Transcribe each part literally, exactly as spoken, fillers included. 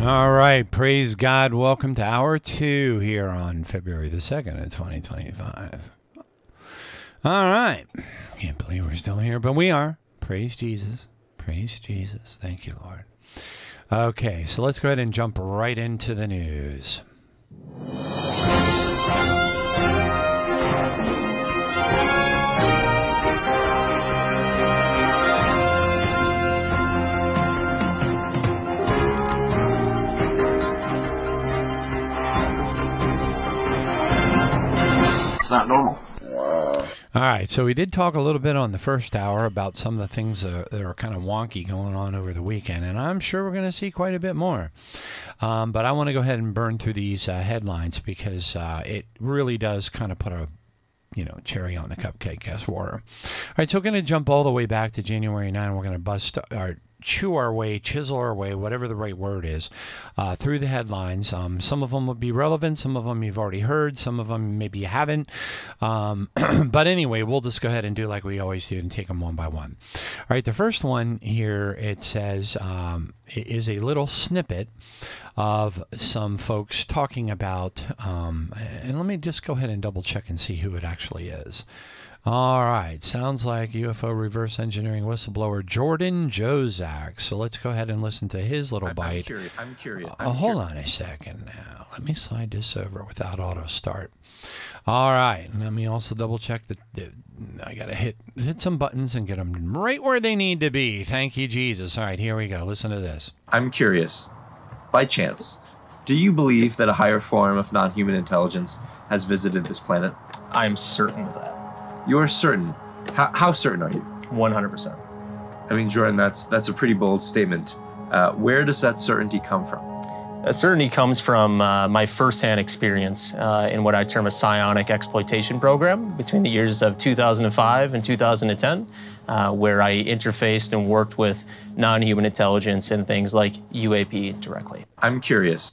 All right, praise God. Welcome to hour two here on February the second of twenty twenty-five. All right. Can't believe we're still here, but we are. Praise Jesus. Praise Jesus. Thank you, Lord. Okay, so let's go ahead and jump right into the news. Not normal. Wow. All right, so we did talk a little bit on the first hour about some of the things uh, that are kind of wonky going on over the weekend, and I'm sure we're going to see quite a bit more. Um, but I want to go ahead and burn through these uh, headlines because uh, it really does kind of put a you know, cherry on the cupcake as water. All right, so we're going to jump all the way back to January ninth. We're going to bust our chew our way, chisel our way, whatever the right word is, uh, through the headlines. Um, some of them will be relevant. Some of them you've already heard. Some of them maybe you haven't. Um, but anyway, we'll just go ahead and do like we always do and take them one by one. All right, the first one here, it says, um, it is a little snippet of some folks talking about, um, and let me just go ahead and double check and see who it actually is. All right. Sounds like U F O reverse engineering whistleblower Jordan Jozak. So let's go ahead and listen to his little I'm, bite. I'm curious. I'm curious. I'm uh, hold curious. on a second now. Let me slide this over without auto start. All right. And let me also double check that I got to hit hit some buttons and get them right where they need to be. Thank you, Jesus. All right. Here we go. Listen to this. I'm curious. By chance, do you believe that a higher form of non-human intelligence has visited this planet? I'm certain of that. You're certain. How, how certain are you? one hundred percent. I mean, Jordan, that's that's a pretty bold statement. Uh, where does that certainty come from? That certainty comes from uh, my firsthand experience uh, in what I term a psionic exploitation program between the years of two thousand five and two thousand ten, uh, where I interfaced and worked with non-human intelligence and things like U A P directly. I'm curious.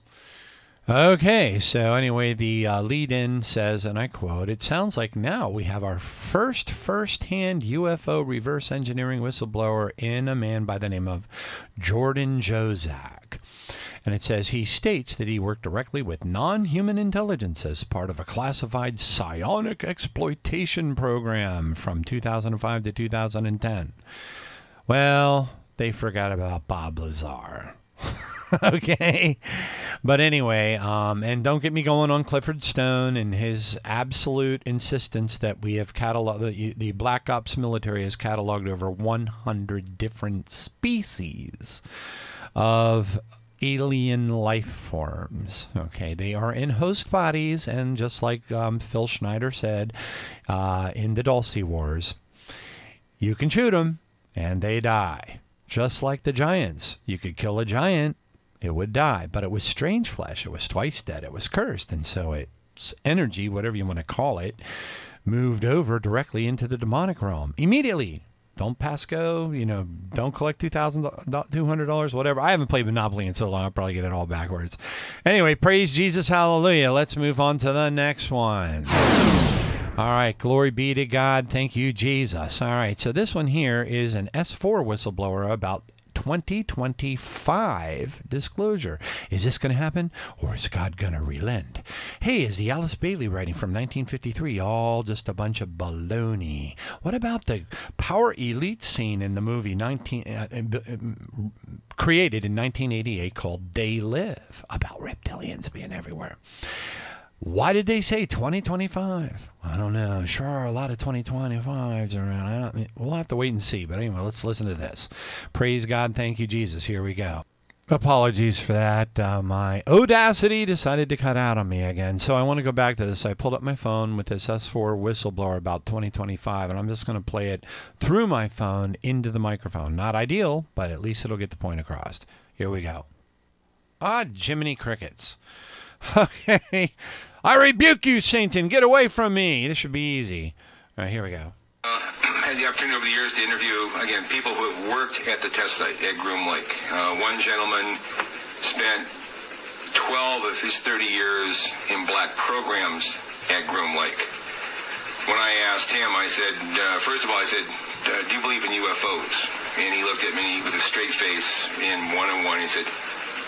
Okay, so anyway, the uh, lead-in says, and I quote, "It sounds like now we have our first first-hand U F O reverse engineering whistleblower in a man by the name of Jordan Jozak." And it says he states that he worked directly with non-human intelligence as part of a classified psionic exploitation program from two thousand five to two thousand ten. Well, they forgot about Bob Lazar. Okay. But anyway, um, and don't get me going on Clifford Stone and his absolute insistence that we have cataloged, the, the Black Ops military has cataloged over one hundred different species of alien life forms. Okay. They are in host bodies, and just like um, Phil Schneider said uh, in the Dulce Wars, you can shoot them and they die. Just like the giants. You could kill a giant, it would die. But it was strange flesh. It was twice dead. It was cursed. And so its energy, whatever you want to call it, moved over directly into the demonic realm. Immediately. Don't pass go. You know, don't collect two thousand dollars, two hundred dollars, whatever. I haven't played Monopoly in so long, I'll probably get it all backwards. Anyway, praise Jesus, hallelujah. Let's move on to the next one. All right, glory be to God. Thank you, Jesus. All right, so this one here is an S four whistleblower about twenty twenty-five disclosure. Is this going to happen, or is God going to relent? Hey, is the Alice Bailey writing from nineteen fifty-three all just a bunch of baloney? What about the power elite scene in the movie nineteen uh, uh, created in nineteen eighty-eight called They Live, about reptilians being everywhere? Why did they say twenty twenty-five? I don't know. Sure are a lot of twenty twenty-fives around. I don't, we'll have to wait and see. But anyway, let's listen to this. Praise God. Thank you, Jesus. Here we go. Apologies for that. Uh, my Audacity decided to cut out on me again. So I want to go back to this. I pulled up my phone with this S four whistleblower about twenty twenty-five, and I'm just going to play it through my phone into the microphone. Not ideal, but at least it'll get the point across. Here we go. Ah, Jiminy Crickets. Okay. I rebuke you, Satan. Get away from me. This should be easy. All right, here we go. Uh, had the opportunity over the years to interview, again, people who have worked at the test site at Groom Lake. Uh, one gentleman spent twelve of his thirty years in black programs at Groom Lake. When I asked him, I said, uh, first of all, I said, uh, do you believe in U F Os? And he looked at me with a straight face in one-on-one. He said,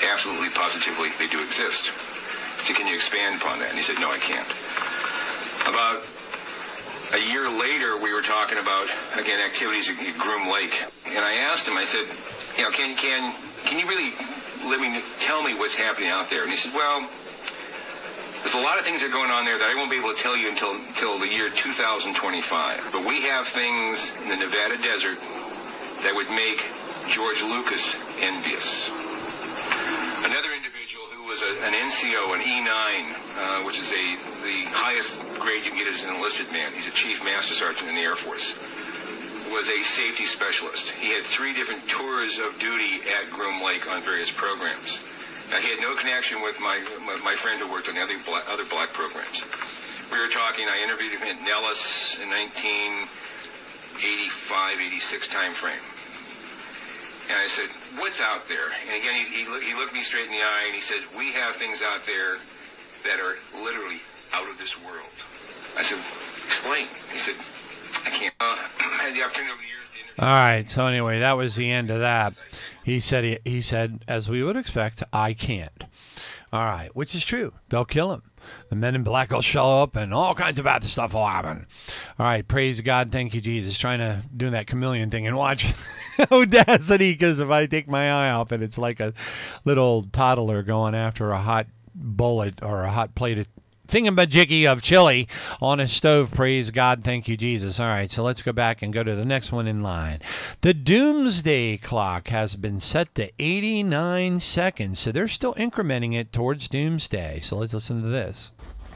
absolutely positively they do exist. I said, can you expand upon that? And he said, no, I can't. About a year later, we were talking about, again, activities at Groom Lake. And I asked him, I said, you know, can, can, can you really let me, tell me what's happening out there? And he said, well, there's a lot of things that are going on there that I won't be able to tell you until, until the year two thousand twenty-five. But we have things in the Nevada desert that would make George Lucas envious. Another individual who was a, an N C O, an E nine, uh, which is a the highest grade you can get as an enlisted man. He's a chief master sergeant in the Air Force. Was a safety specialist. He had three different tours of duty at Groom Lake on various programs. Now, he had no connection with my my, my friend who worked on the other black, other black programs. We were talking, I interviewed him at Nellis in nineteen eighty-five, eighty-six time frame. And I said, what's out there? And again, he, he, look, he looked me straight in the eye and he said, we have things out there that are literally out of this world. I said, explain. He said, I can't. Uh, I had the opportunity over the years to interview. All right. So anyway, that was the end of that. He said, he, he said, as we would expect, I can't. All right, which is true. They'll kill him. The men in black will show up and all kinds of bad stuff will happen. All right, praise God. Thank you, Jesus. Trying to do that chameleon thing and watch Audacity, because if I take my eye off it, it's like a little toddler going after a hot bullet or a hot plate of thingamajiggy of chili on a stove. Praise God. Thank you, Jesus. All right, so let's go back and go to the next one in line. The doomsday clock has been set to eighty-nine seconds, so they're still incrementing it towards doomsday. So let's listen to this.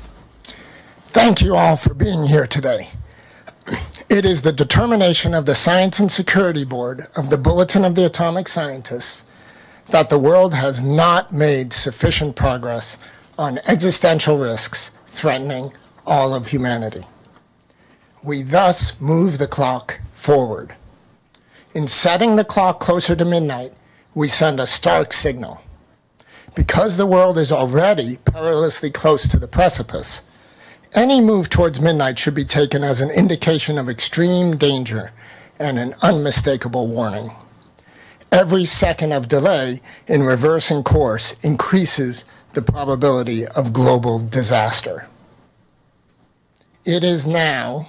Thank you all for being here today. It is the determination of the Science and Security Board of the Bulletin of the Atomic Scientists that the world has not made sufficient progress on existential risks threatening all of humanity. We thus move the clock forward. In setting the clock closer to midnight, we send a stark signal. Because the world is already perilously close to the precipice, any move towards midnight should be taken as an indication of extreme danger and an unmistakable warning. Every second of delay in reversing course increases the probability of global disaster. It is now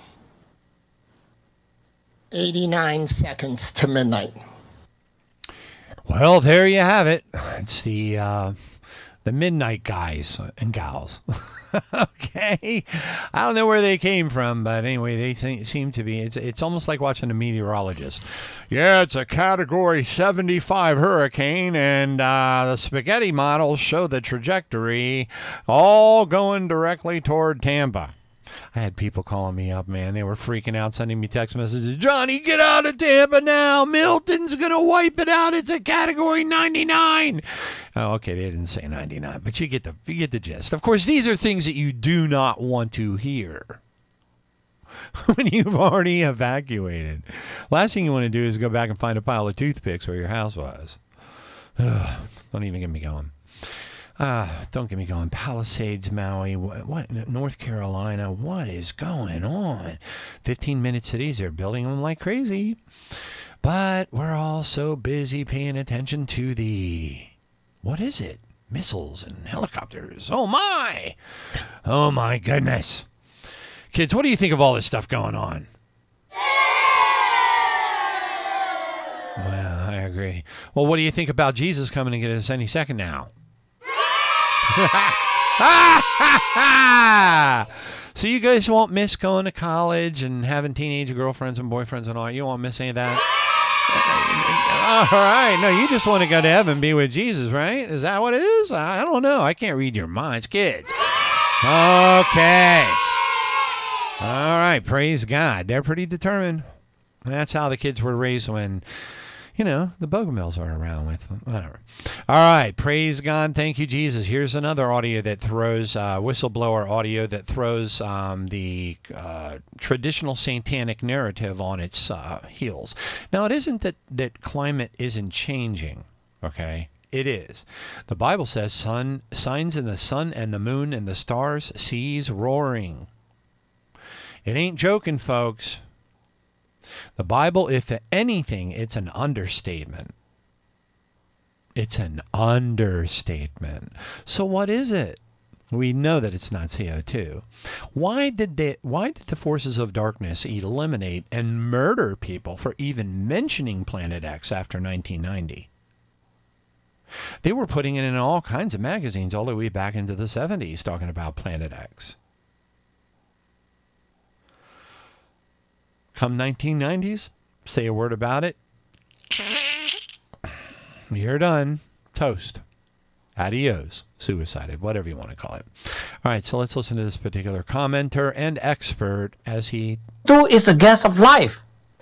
eighty-nine seconds to midnight. Well, there you have it. It's the uh, the midnight guys and gals. Okay, I don't know where they came from, but anyway, they se- seem to be. It's it's almost like watching a meteorologist. Yeah, it's a Category seventy-five hurricane, and uh, the spaghetti models show the trajectory, all going directly toward Tampa. I had people calling me up, man. They were freaking out, sending me text messages. Johnny, get out of Tampa now. Milton's going to wipe it out. It's a Category ninety-nine. Oh, okay, they didn't say ninety-nine, but you get the you get the gist. Of course, these are things that you do not want to hear when you've already evacuated. Last thing you want to do is go back and find a pile of toothpicks where your house was. Ugh, don't even get me going. Ah, don't get me going. Palisades, Maui, what, what, North Carolina, what is going on? fifteen minute cities, they're building them like crazy. But we're all so busy paying attention to the, what is it? Missiles and helicopters. Oh my! Oh my goodness. Kids, what do you think of all this stuff going on? Well, I agree. Well, what do you think about Jesus coming to get us any second now? So you guys won't miss going to college and having teenage girlfriends and boyfriends and all. You won't miss any of that? All right. No, you just want to go to heaven and be with Jesus, right? Is that what it is? I don't know. I can't read your minds. Kids. Okay. All right. Praise God. They're pretty determined. That's how the kids were raised when, you know, the Bogomils are around with them. Whatever. All right. Praise God. Thank you, Jesus. Here's another audio that throws, uh, whistleblower audio that throws um, the uh, traditional satanic narrative on its uh, heels. Now, it isn't that, that climate isn't changing, okay? It is. The Bible says sun, signs in the sun and the moon and the stars, seas roaring. It ain't joking, folks. The Bible, if anything, it's an understatement. It's an understatement. So what is it? We know that it's not C O two. Why did they, why did the forces of darkness eliminate and murder people for even mentioning Planet X after nineteen ninety? They were putting it in all kinds of magazines all the way back into the seventies talking about Planet X. Come nineteen nineties, say a word about it. You're done. Toast. Adios. Suicided. Whatever you want to call it. All right, so let's listen to this particular commenter and expert as he... Two is a gas of life.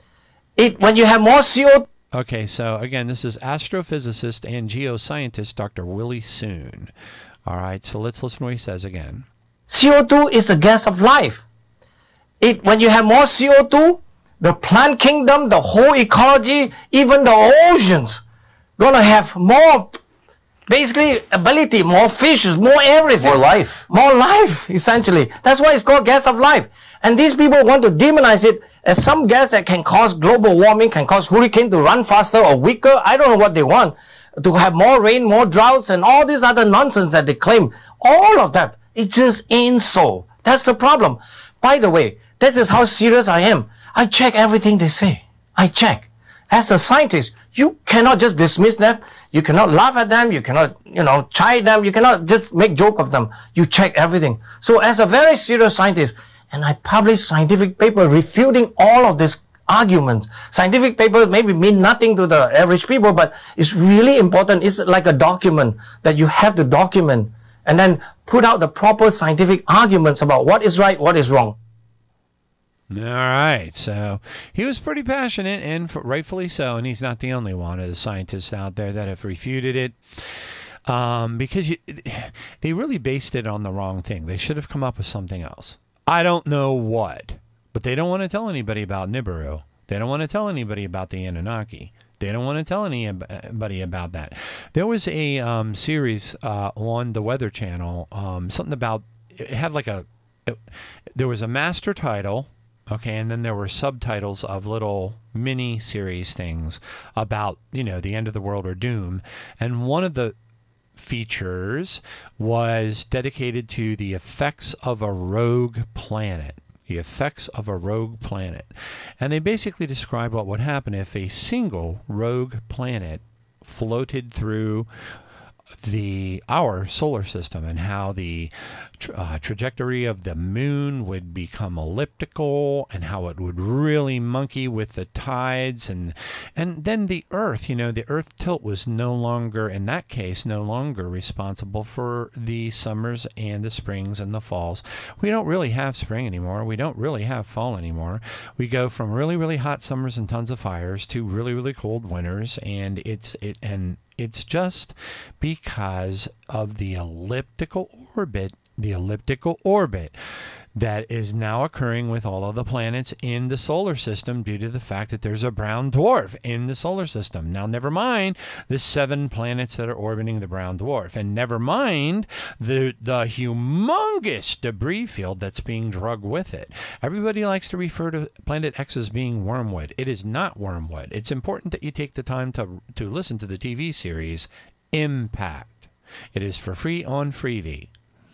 It when you have more C O two... Okay, so again, this is astrophysicist and geoscientist Doctor Willie Soon. All right, so let's listen to what he says again. C O two is a gas of life. It when you have more C O two, the plant kingdom, the whole ecology, even the oceans, gonna have more, basically, ability, more fishes, more everything. More life. More life, essentially. That's why it's called gas of life. And these people want to demonize it as some gas that can cause global warming, can cause hurricane to run faster or weaker. I don't know what they want. To have more rain, more droughts, and all this other nonsense that they claim. All of that, it just ain't so. That's the problem. By the way, this is how serious I am. I check everything they say. I check. As a scientist, you cannot just dismiss them. You cannot laugh at them. You cannot, you know, chide them. You cannot just make joke of them. You check everything. So as a very serious scientist, and I publish scientific paper refuting all of these arguments. Scientific papers maybe mean nothing to the average people, but it's really important. It's like a document that you have to document and then put out the proper scientific arguments about what is right, what is wrong. All right, so he was pretty passionate, and rightfully so, and he's not the only one of the scientists out there that have refuted it, um, because you, they really based it on the wrong thing. They should have come up with something else. I don't know what, but they don't want to tell anybody about Nibiru. They don't want to tell anybody about the Anunnaki. They don't want to tell anybody about that. There was a um, series uh, on the Weather Channel, um, something about, it had like a, it, there was a master title. Okay, and then there were subtitles of little mini series things about, you know, the end of the world or doom. And one of the features was dedicated to the effects of a rogue planet. The effects of a rogue planet. And they basically describe what would happen if a single rogue planet floated through the our solar system, and how the uh, trajectory of the moon would become elliptical, and how it would really monkey with the tides, and and then the Earth, you know, the Earth tilt was no longer, in that case, no longer responsible for the summers and the springs and the falls. We don't really have spring anymore. We don't really have fall anymore. We go from really, really hot summers and tons of fires to really, really cold winters, and it's it and it's just because of the elliptical orbit, the elliptical orbit that is now occurring with all of the planets in the solar system due to the fact that there's a brown dwarf in the solar system. Now, never mind the seven planets that are orbiting the brown dwarf, and never mind the the humongous debris field that's being dragged with it. Everybody likes to refer to Planet X as being wormwood. It is not wormwood. It's important that you take the time to to listen to the T V series Impact. It is for free on Freevee.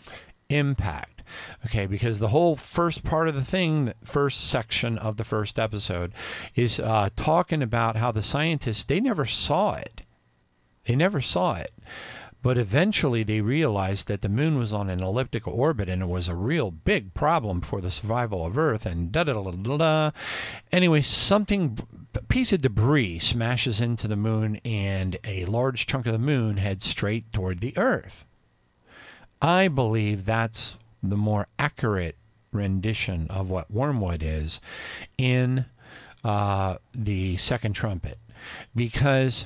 Impact. Okay, because the whole first part of the thing, the first section of the first episode, is uh, talking about how the scientists, they never saw it. They never saw it. But eventually they realized that the moon was on an elliptical orbit, and it was a real big problem for the survival of Earth, and da-da-da-da-da. Anyway, something, a piece of debris smashes into the moon, and a large chunk of the moon heads straight toward the Earth. I believe that's the more accurate rendition of what wormwood is in uh, the second trumpet. Because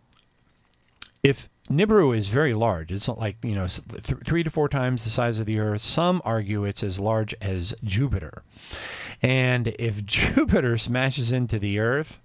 if Nibiru is very large, it's not like, you know, th- three to four times the size of the Earth. Some argue it's as large as Jupiter. And if Jupiter smashes into the Earth,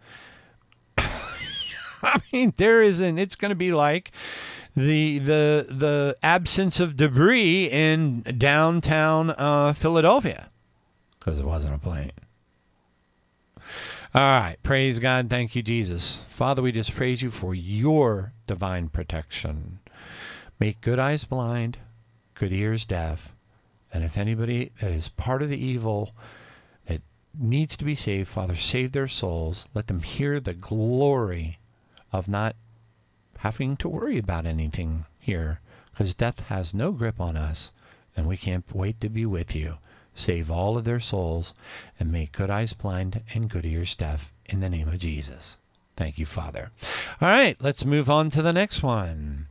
I mean, there isn't, it's going to be like the the the absence of debris in downtown uh, Philadelphia, because it wasn't a plane. All right. Praise God. Thank you, Jesus. Father, we just praise you for your divine protection. Make good eyes blind, good ears deaf. And if anybody that is part of the evil that needs to be saved, Father, save their souls. Let them hear the glory of not having to worry about anything here, because death has no grip on us, and we can't wait to be with you. Save all of their souls and make good eyes blind and good ears deaf in the name of Jesus. Thank you, Father. All right, let's move on to the next one.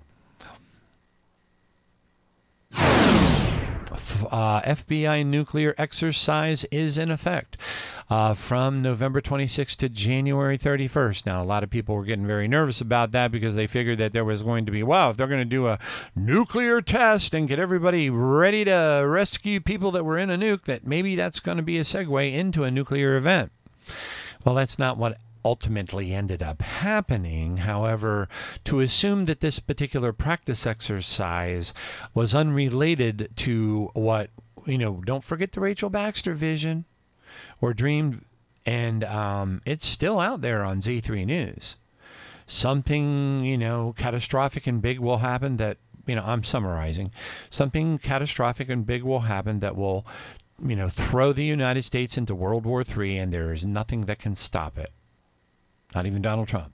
Uh, F B I nuclear exercise is in effect uh, from November twenty-sixth to January thirty-first. Now, a lot of people were getting very nervous about that because they figured that there was going to be, wow, if they're going to do a nuclear test and get everybody ready to rescue people that were in a nuke, that maybe that's going to be a segue into a nuclear event. Well, that's not what ultimately ended up happening. However, to assume that this particular practice exercise was unrelated to what, you know, don't forget the Rachel Baxter vision or dream, and um, it's still out there on Z three News. Something, you know, catastrophic and big will happen that, you know, I'm summarizing. Something catastrophic and big will happen that will, you know, throw the United States into World War Three, and there is nothing that can stop it. Not even Donald Trump.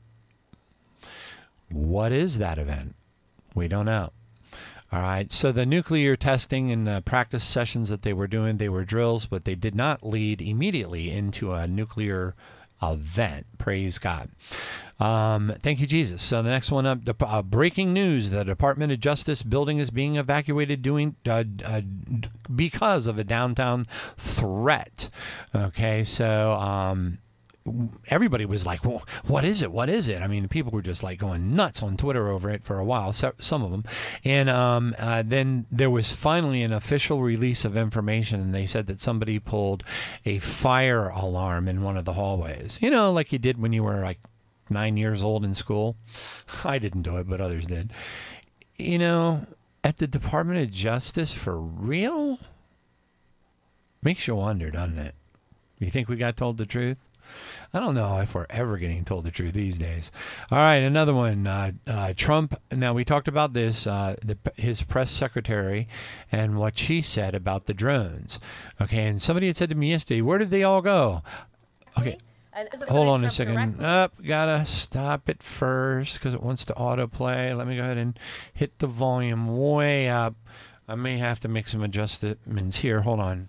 What is that event? We don't know. All right. So the nuclear testing and the practice sessions that they were doing, they were drills, but they did not lead immediately into a nuclear event. Praise God. Um, thank you, Jesus. So the next one up, the, uh, breaking news. The Department of Justice building is being evacuated doing uh, uh, because of a downtown threat. Okay. So, um, everybody was like, well, what is it? What is it? I mean, people were just like going nuts on Twitter over it for a while, so, some of them. And um, uh, then there was finally an official release of information, and they said that somebody pulled a fire alarm in one of the hallways. You know, like you did when you were like nine years old in school. I didn't do it, but others did. You know, at the Department of Justice, for real? Makes you wonder, doesn't it? You think we got told the truth? I don't know if we're ever getting told the truth these days. All right, another one. Uh, uh, Trump. Now, we talked about this, uh, the, his press secretary and what she said about the drones. Okay, and somebody had said to me yesterday, where did they all go? Okay, hold on a second. Up, oh, gotta stop it first because it wants to autoplay. Let me go ahead and hit the volume way up. I may have to make some adjustments here. Hold on.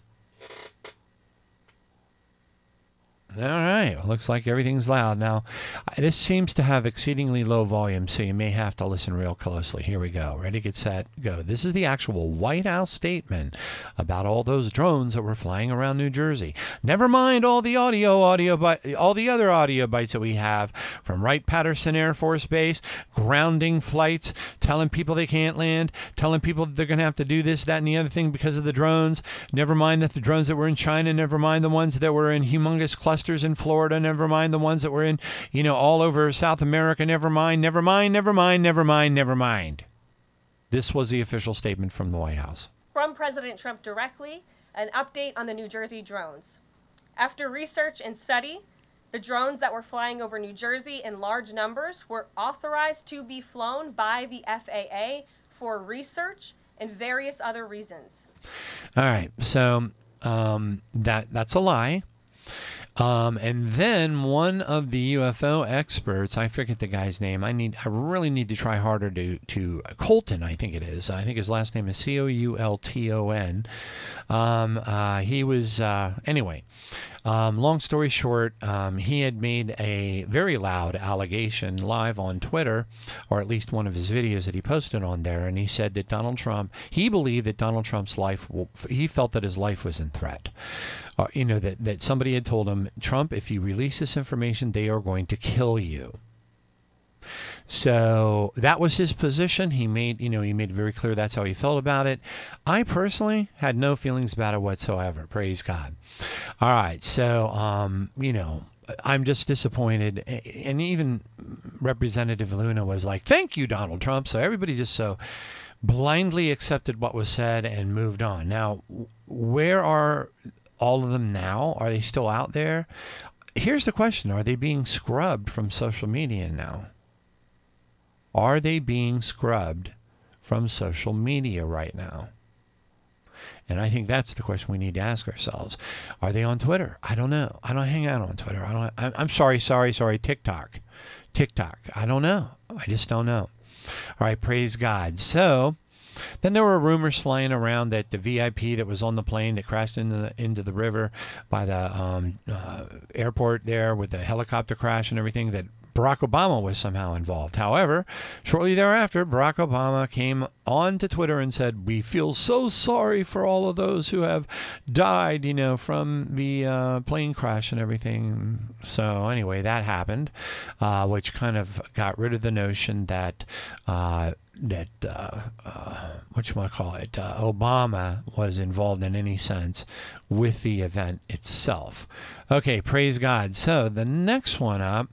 All right. Well, looks like everything's loud. Now, this seems to have exceedingly low volume, so you may have to listen real closely. Here we go. Ready, get set, go. This is the actual White House statement about all those drones that were flying around New Jersey. Never mind all the audio, audio, all the other audio bites that we have from Wright-Patterson Air Force Base, grounding flights, telling people they can't land, telling people that they're going to have to do this, that, and the other thing because of the drones. Never mind that the drones that were in China, never mind the ones that were in humongous clusters in Florida, never mind the ones that were in, you know, all over South America, never mind, never mind, never mind, never mind, never mind. This was the official statement from the White House. From President Trump directly, an update on the New Jersey drones. After research and study, the drones that were flying over New Jersey in large numbers were authorized to be flown by the F A A for research and various other reasons. All right, so um, that that's a lie. Um, and then one of the U F O experts, I forget the guy's name. I need, I really need to try harder to, to Colton, I think it is. I think his last name is C O U L T O N. Um, uh, he was, uh, anyway, um, long story short, um, he had made a very loud allegation live on Twitter, or at least one of his videos that he posted on there. And he said that Donald Trump, he believed that Donald Trump's life, will, he felt that his life was in threat. Uh, you know, that, that somebody had told him, Trump, if you release this information, they are going to kill you. So that was his position. He made, you know, he made it very clear that's how he felt about it. I personally had no feelings about it whatsoever. Praise God. All right. So, um, you know, I'm just disappointed. And even Representative Luna was like, thank you, Donald Trump. So everybody just so blindly accepted what was said and moved on. Now, where are all of them now? Are they still out there? here's the question. Are they being scrubbed from social media now? Are they being scrubbed from social media right now? And I think that's the question we need to ask ourselves. Are they on Twitter? I don't know. I don't hang out on Twitter. I don't. I'm, I'm sorry, sorry, sorry. TikTok. TikTok. I don't know. I just don't know. All right, praise God. So then there were rumors flying around that the V I P that was on the plane that crashed into the, into the river by the um, uh, airport there with the helicopter crash and everything, that Barack Obama was somehow involved. However, shortly thereafter, Barack Obama came on to Twitter and said, we feel so sorry for all of those who have died, you know, from the uh, plane crash and everything. So anyway, that happened, uh, which kind of got rid of the notion that uh, that uh, uh, what you want to call it, uh, Obama was involved in any sense with the event itself. Okay, praise God. So the next one up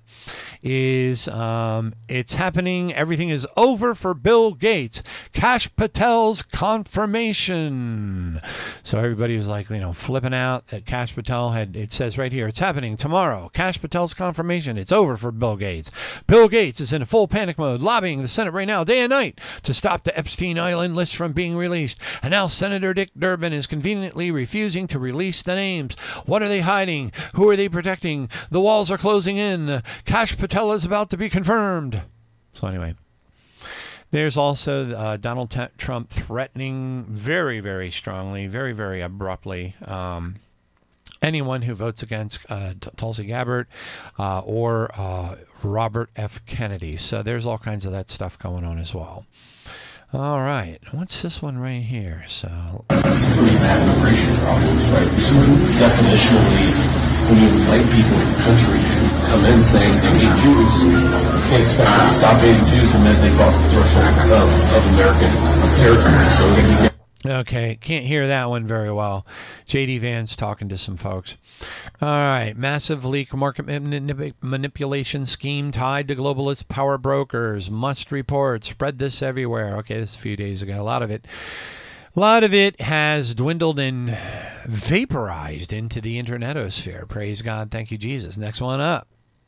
is um, it's happening. Everything is over for Bill Gates. Kash Patel's confirmation. So everybody was like, you know, flipping out that Kash Patel had, it says right here, it's happening tomorrow. Kash Patel's confirmation. It's over for Bill Gates. Bill Gates is in a full panic mode, lobbying the Senate right now, day and night, to stop the Epstein Island list from being released. And now Senator Dick Durbin is conveniently refusing to release the names. What are they hiding? Who are they protecting? The walls are closing in. Kash Patel is about to be confirmed. So anyway, there's also uh, Donald T- Trump threatening very, very strongly, very, very abruptly um, anyone who votes against uh, T- Tulsi Gabbard uh, or uh, Robert F. Kennedy. So there's all kinds of that stuff going on as well. All right, what's this one right here? So pretty bad immigration problems, right? So definitionally, when you invite people in the country to come in saying they hate Jews, you can't expect them to stop hating Jews the minute they cross the threshold of, of American territory. So we're going to get Okay, can't hear that one very well. J D Vance talking to some folks. All right, massive leak market manip- manipulation scheme tied to globalist power brokers. Must report. Spread this everywhere. Okay, this is a few days ago. A lot of it. A lot of it has dwindled and vaporized into the internetosphere. Praise God. Thank you, Jesus. Next one up.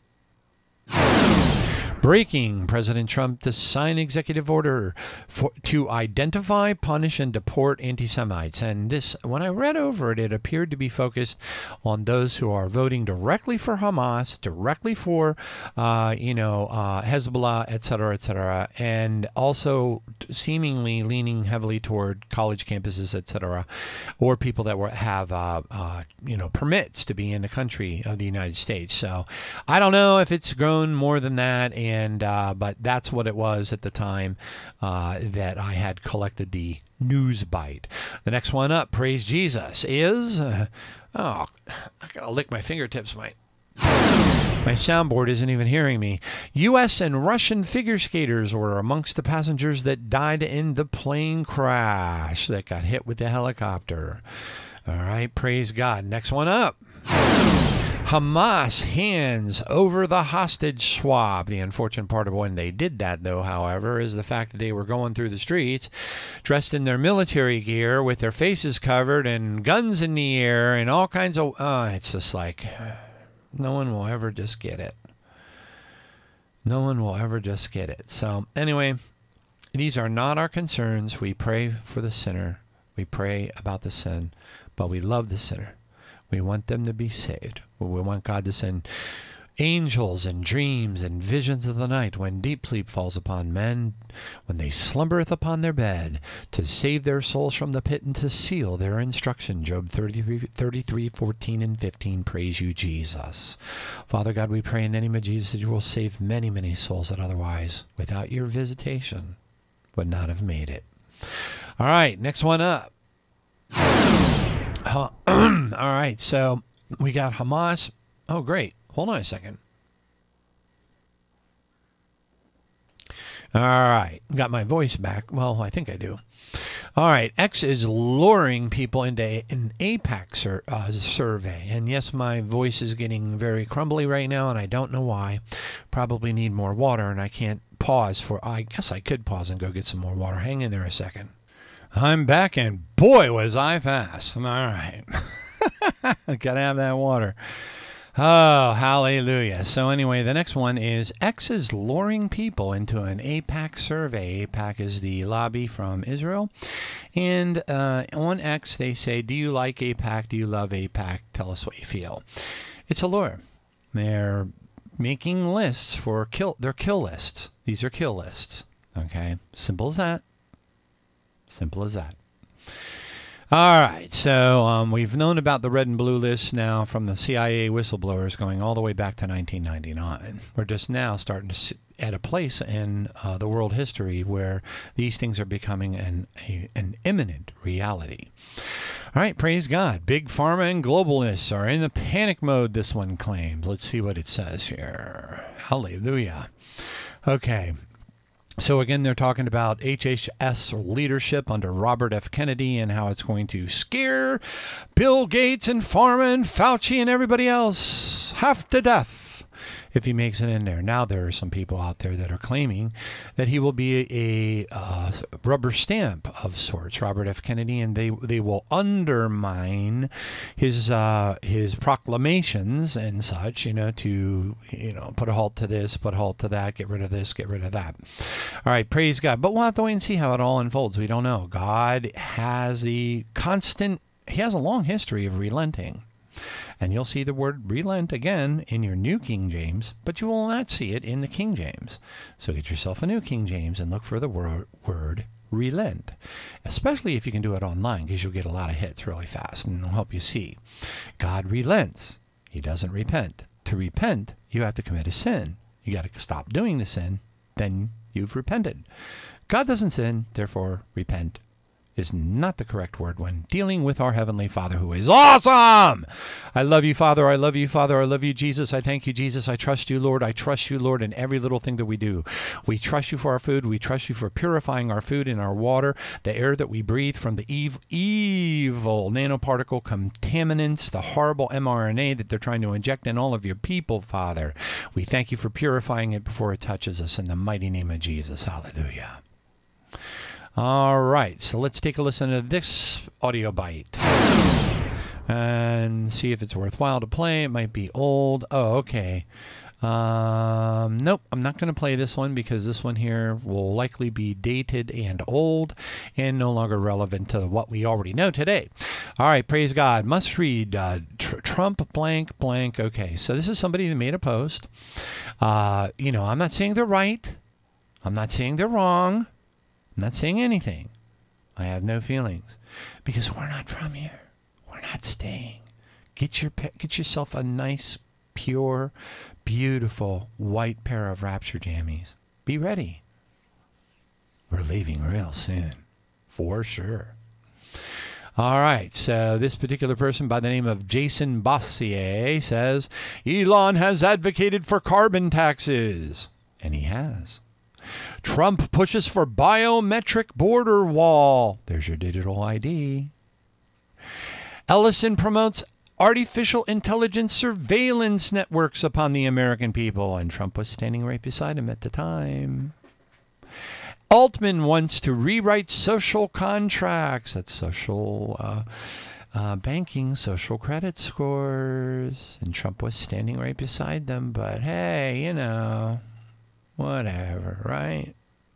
Breaking. President Trump to sign executive order for, to identify, punish, and deport anti-Semites. And this, when I read over it, it appeared to be focused on those who are voting directly for Hamas, directly for, uh, you know, uh, Hezbollah, et cetera, et cetera, and also seemingly leaning heavily toward college campuses, et cetera, or people that were, have, uh, uh, you know, permits to be in the country of the United States. So I don't know if it's grown more than that. And And uh, but that's what it was at the time uh, that I had collected the news bite. The next one up, praise Jesus, is uh, oh, I gotta lick my fingertips. My my soundboard isn't even hearing me. U S and Russian figure skaters were amongst the passengers that died in the plane crash that got hit with the helicopter. All right, praise God. Next one up. Hamas hands over the hostage swap. The unfortunate part of when they did that, though, however, is the fact that they were going through the streets dressed in their military gear with their faces covered and guns in the air and all kinds of... Oh, it's just like, no one will ever just get it. No one will ever just get it. So, anyway, these are not our concerns. We pray for the sinner. We pray about the sin, but we love the sinner. We want them to be saved. We want God to send angels and dreams and visions of the night when deep sleep falls upon men, when they slumbereth upon their bed, to save their souls from the pit and to seal their instruction. Job thirty-three, thirty-three, fourteen and fifteen. Praise you, Jesus. Father God, we pray in the name of Jesus that you will save many, many souls that otherwise, without your visitation, would not have made it. All right, next one up. Uh, all right, so we got Hamas. Oh, great. Hold on a second. All right, got my voice back. Well, I think I do. All right, X is luring people into an AIPAC sur- uh, survey. And yes, my voice is getting very crumbly right now, and I don't know why. Probably need more water, and I can't pause for... I guess I could pause and go get some more water. Hang in there a second. I'm back, and boy, was I fast. All right. Gotta have that water. Oh, hallelujah. So anyway, the next one is X is luring people into an AIPAC survey. AIPAC is the lobby from Israel. And uh, on X, they say, do you like AIPAC? Do you love AIPAC? Tell us what you feel. It's a lure. They're making lists for kill. They're kill lists. These are kill lists. Okay? Simple as that. Simple as that. All right, so um, we've known about the red and blue list now from the C I A whistleblowers going all the way back to nineteen ninety-nine. We're just now starting to see at a place in uh, the world history where these things are becoming an, a, an imminent reality. All right, praise God. Big Pharma and globalists are in the panic mode, this one claims. Let's see what it says here. Hallelujah. Okay. So again, they're talking about H H S leadership under Robert F. Kennedy and how it's going to scare Bill Gates and Pharma and Fauci and everybody else half to death if he makes it in there. Now there are some people out there that are claiming that he will be a, a uh, rubber stamp of sorts, Robert F. Kennedy, and they they will undermine his uh, his proclamations and such, you know, to you know put a halt to this, put a halt to that, get rid of this, get rid of that. All right, praise God. But we'll have to wait and see how it all unfolds. We don't know. God has the constant. He has a long history of relenting. And you'll see the word relent again in your New King James, but you will not see it in the King James. So get yourself a New King James and look for the word, word relent, especially if you can do it online, because you'll get a lot of hits really fast, and it'll help you see. God relents. He doesn't repent. To repent, you have to commit a sin. You got to stop doing the sin, then you've repented. God doesn't sin, therefore repent is not the correct word when dealing with our Heavenly Father, who is awesome. I love you, Father. I love you, Father. I love you, Jesus. I thank you, Jesus. I trust you, Lord. I trust you, Lord, in every little thing that we do. We trust you for our food. We trust you for purifying our food and our water, the air that we breathe from the ev- evil nanoparticle contaminants, the horrible M R N A that they're trying to inject in all of your people, Father. We thank you for purifying it before it touches us in the mighty name of Jesus. Hallelujah. All right, so let's take a listen to this audio bite and see if it's worthwhile to play. It might be old. Oh, okay. Um, nope, I'm not going to play this one because this one here will likely be dated and old and no longer relevant to what we already know today. All right, praise God. Must read uh, tr- Trump blank blank. Okay, so this is somebody that made a post. Uh, you know, I'm not saying they're right. I'm not saying they're wrong. I'm not saying anything. I have no feelings because we're not from here. We're not staying. Get your get yourself a nice, pure, beautiful white pair of Rapture jammies. Be ready. We're leaving real soon, for sure. All right, so this particular person by the name of Jason Bossier says, Elon has advocated for carbon taxes. And he has. Trump pushes for biometric border wall. There's your digital I D. Ellison promotes artificial intelligence surveillance networks upon the American people. And Trump was standing right beside him at the time. Altman wants to rewrite social contracts. That's social uh, uh, banking, social credit scores. And Trump was standing right beside them. But hey, you know... whatever, right?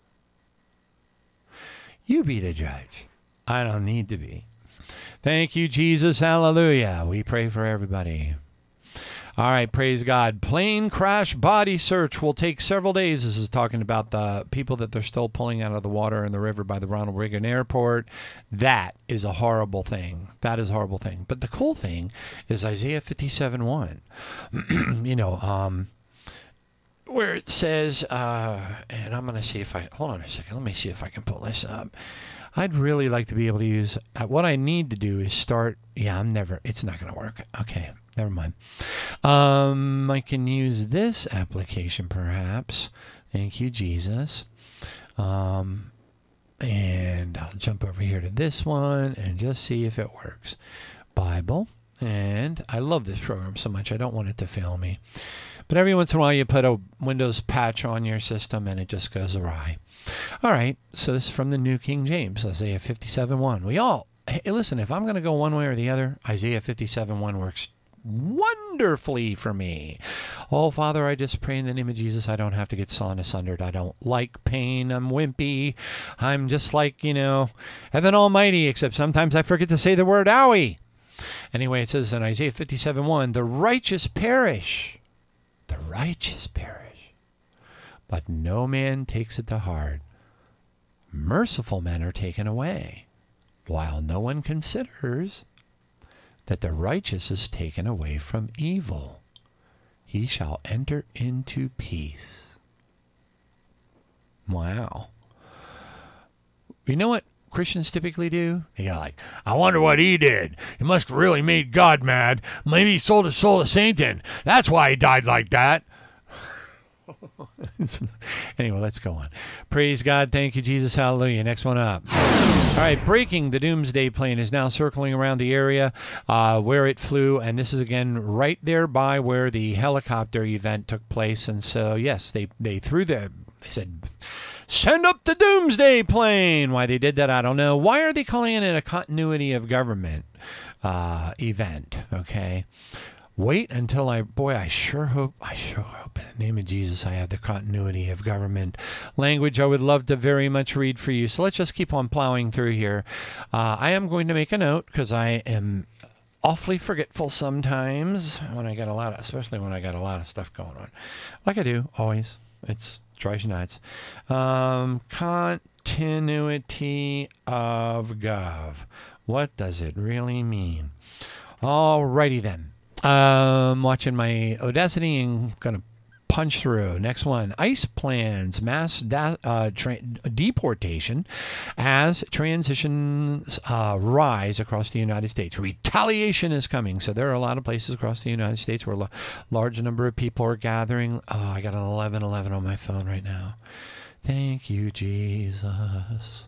You be the judge. I don't need to be. Thank you, Jesus. Hallelujah. We pray for everybody. All right, praise God. Plane crash body search will take several days. This is talking about the people that they're still pulling out of the water in the river by the Ronald Reagan Airport. That is a horrible thing. That is a horrible thing. But the cool thing is Isaiah fifty-seven one. you know, um... where it says, uh, and I'm going to see if I, hold on a second, let me see if I can pull this up. I'd really like to be able to use, uh, what I need to do is start, yeah, I'm never, it's not going to work. Okay, never mind. Um, I can use this application perhaps. Thank you, Jesus. Um, and I'll jump over here to this one and just see if it works. Bible, and I love this program so much, I don't want it to fail me. But every once in a while you put a Windows patch on your system and it just goes awry. All right, so this is from the New King James, Isaiah fifty-seven one. We all, hey, listen, if I'm going to go one way or the other, Isaiah fifty-seven one works wonderfully for me. Oh, Father, I just pray in the name of Jesus I don't have to get sawn asunder. I don't like pain. I'm wimpy. I'm just like, you know, Heaven Almighty, except sometimes I forget to say the word owie. Anyway, it says in Isaiah fifty-seven one, the righteous perish. The righteous perish. But no man takes it to heart. Merciful men are taken away, while no one considers that the righteous is taken away from evil. He shall enter into peace. Wow. You know what Christians typically do? They go like, I wonder what he did. He must have really made God mad. Maybe he sold his soul to Satan. That's why he died like that. Anyway, let's go on. Praise God. Thank you, Jesus. Hallelujah. Next one up. All right. Breaking. The Doomsday plane is now circling around the area uh, where it flew. And this is, again, right there by where the helicopter event took place. And so, yes, they, they threw the, they said, send up the Doomsday plane. Why they did that, I don't know. Why are they calling it a continuity of government uh, event? Okay. Wait until I, boy, I sure hope, I sure hope in the name of Jesus I have the continuity of government language I would love to very much read for you. So let's just keep on plowing through here. Uh, I am going to make a note because I am awfully forgetful sometimes when I got a lot of, especially when I got a lot of stuff going on. Like I do, always. It's drives you nuts. Um, continuity of gov. What does it really mean? Alrighty then. Um, watching my Audacity and gonna punch through. Next one. ICE plans mass da- uh, tra- deportation as transitions uh, rise across the United States. Retaliation is coming. So there are a lot of places across the United States where a lo- large number of people are gathering. Oh, I got an eleven eleven on my phone right now. Thank you, Jesus.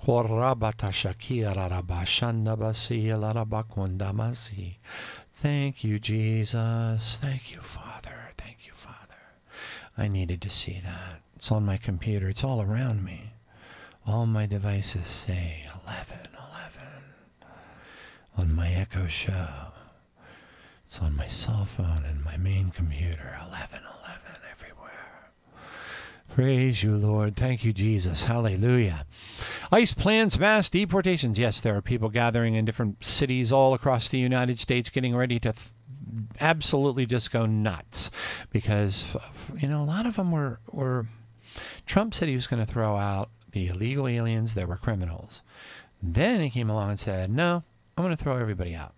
Thank you, Jesus. Thank you, Father. Thank you, Father. I needed to see that. It's on my computer. It's all around me. All my devices say eleven eleven. On my Echo Show. It's on my cell phone and my main computer. eleven eleven everywhere. Praise you, Lord. Thank you, Jesus. Hallelujah. ICE plans mass deportations. Yes, there are people gathering in different cities all across the United States getting ready to th- absolutely just go nuts because, you know, a lot of them were, were Trump said he was going to throw out the illegal aliens that were criminals. Then he came along and said, no, I'm going to throw everybody out.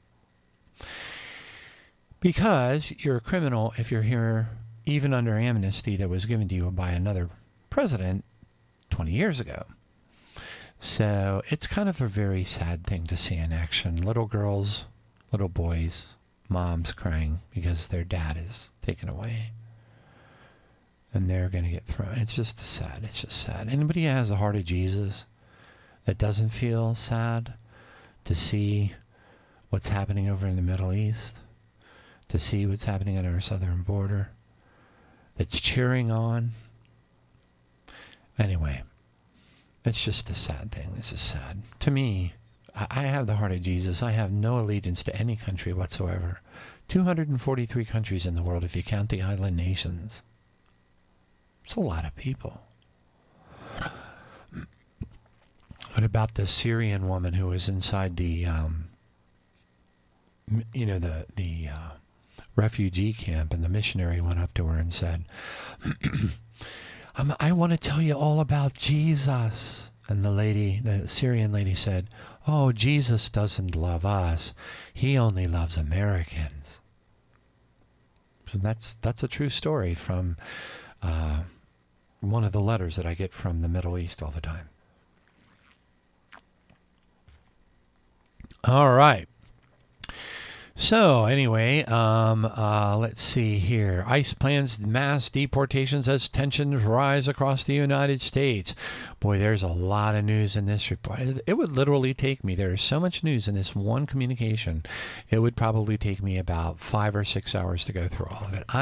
Because you're a criminal if you're here even under amnesty that was given to you by another president twenty years ago. So it's kind of a very sad thing to see in action. Little girls, little boys, moms crying because their dad is taken away. And they're going to get thrown. It's just sad. It's just sad. Anybody who has the heart of Jesus that doesn't feel sad to see what's happening over in the Middle East, to see what's happening at our southern border, that's cheering on. Anyway. It's just a sad thing. This is sad. To me, I have the heart of Jesus. I have no allegiance to any country whatsoever. two hundred forty-three countries in the world if you count the island nations. It's a lot of people. What about the Syrian woman who was inside the, um, you know, the, the uh, refugee camp, and the missionary went up to her and said, Um, I want to tell you all about Jesus. And the lady, the Syrian lady said, oh, Jesus doesn't love us. He only loves Americans. So that's that's a true story from uh, one of the letters that I get from the Middle East all the time. All right. So anyway, um, uh, let's see here. ICE plans mass deportations as tensions rise across the United States. Boy, there's a lot of news in this report. It would literally take me, there is so much news in this one communication, it would probably take me about five or six hours to go through all of it. I don't,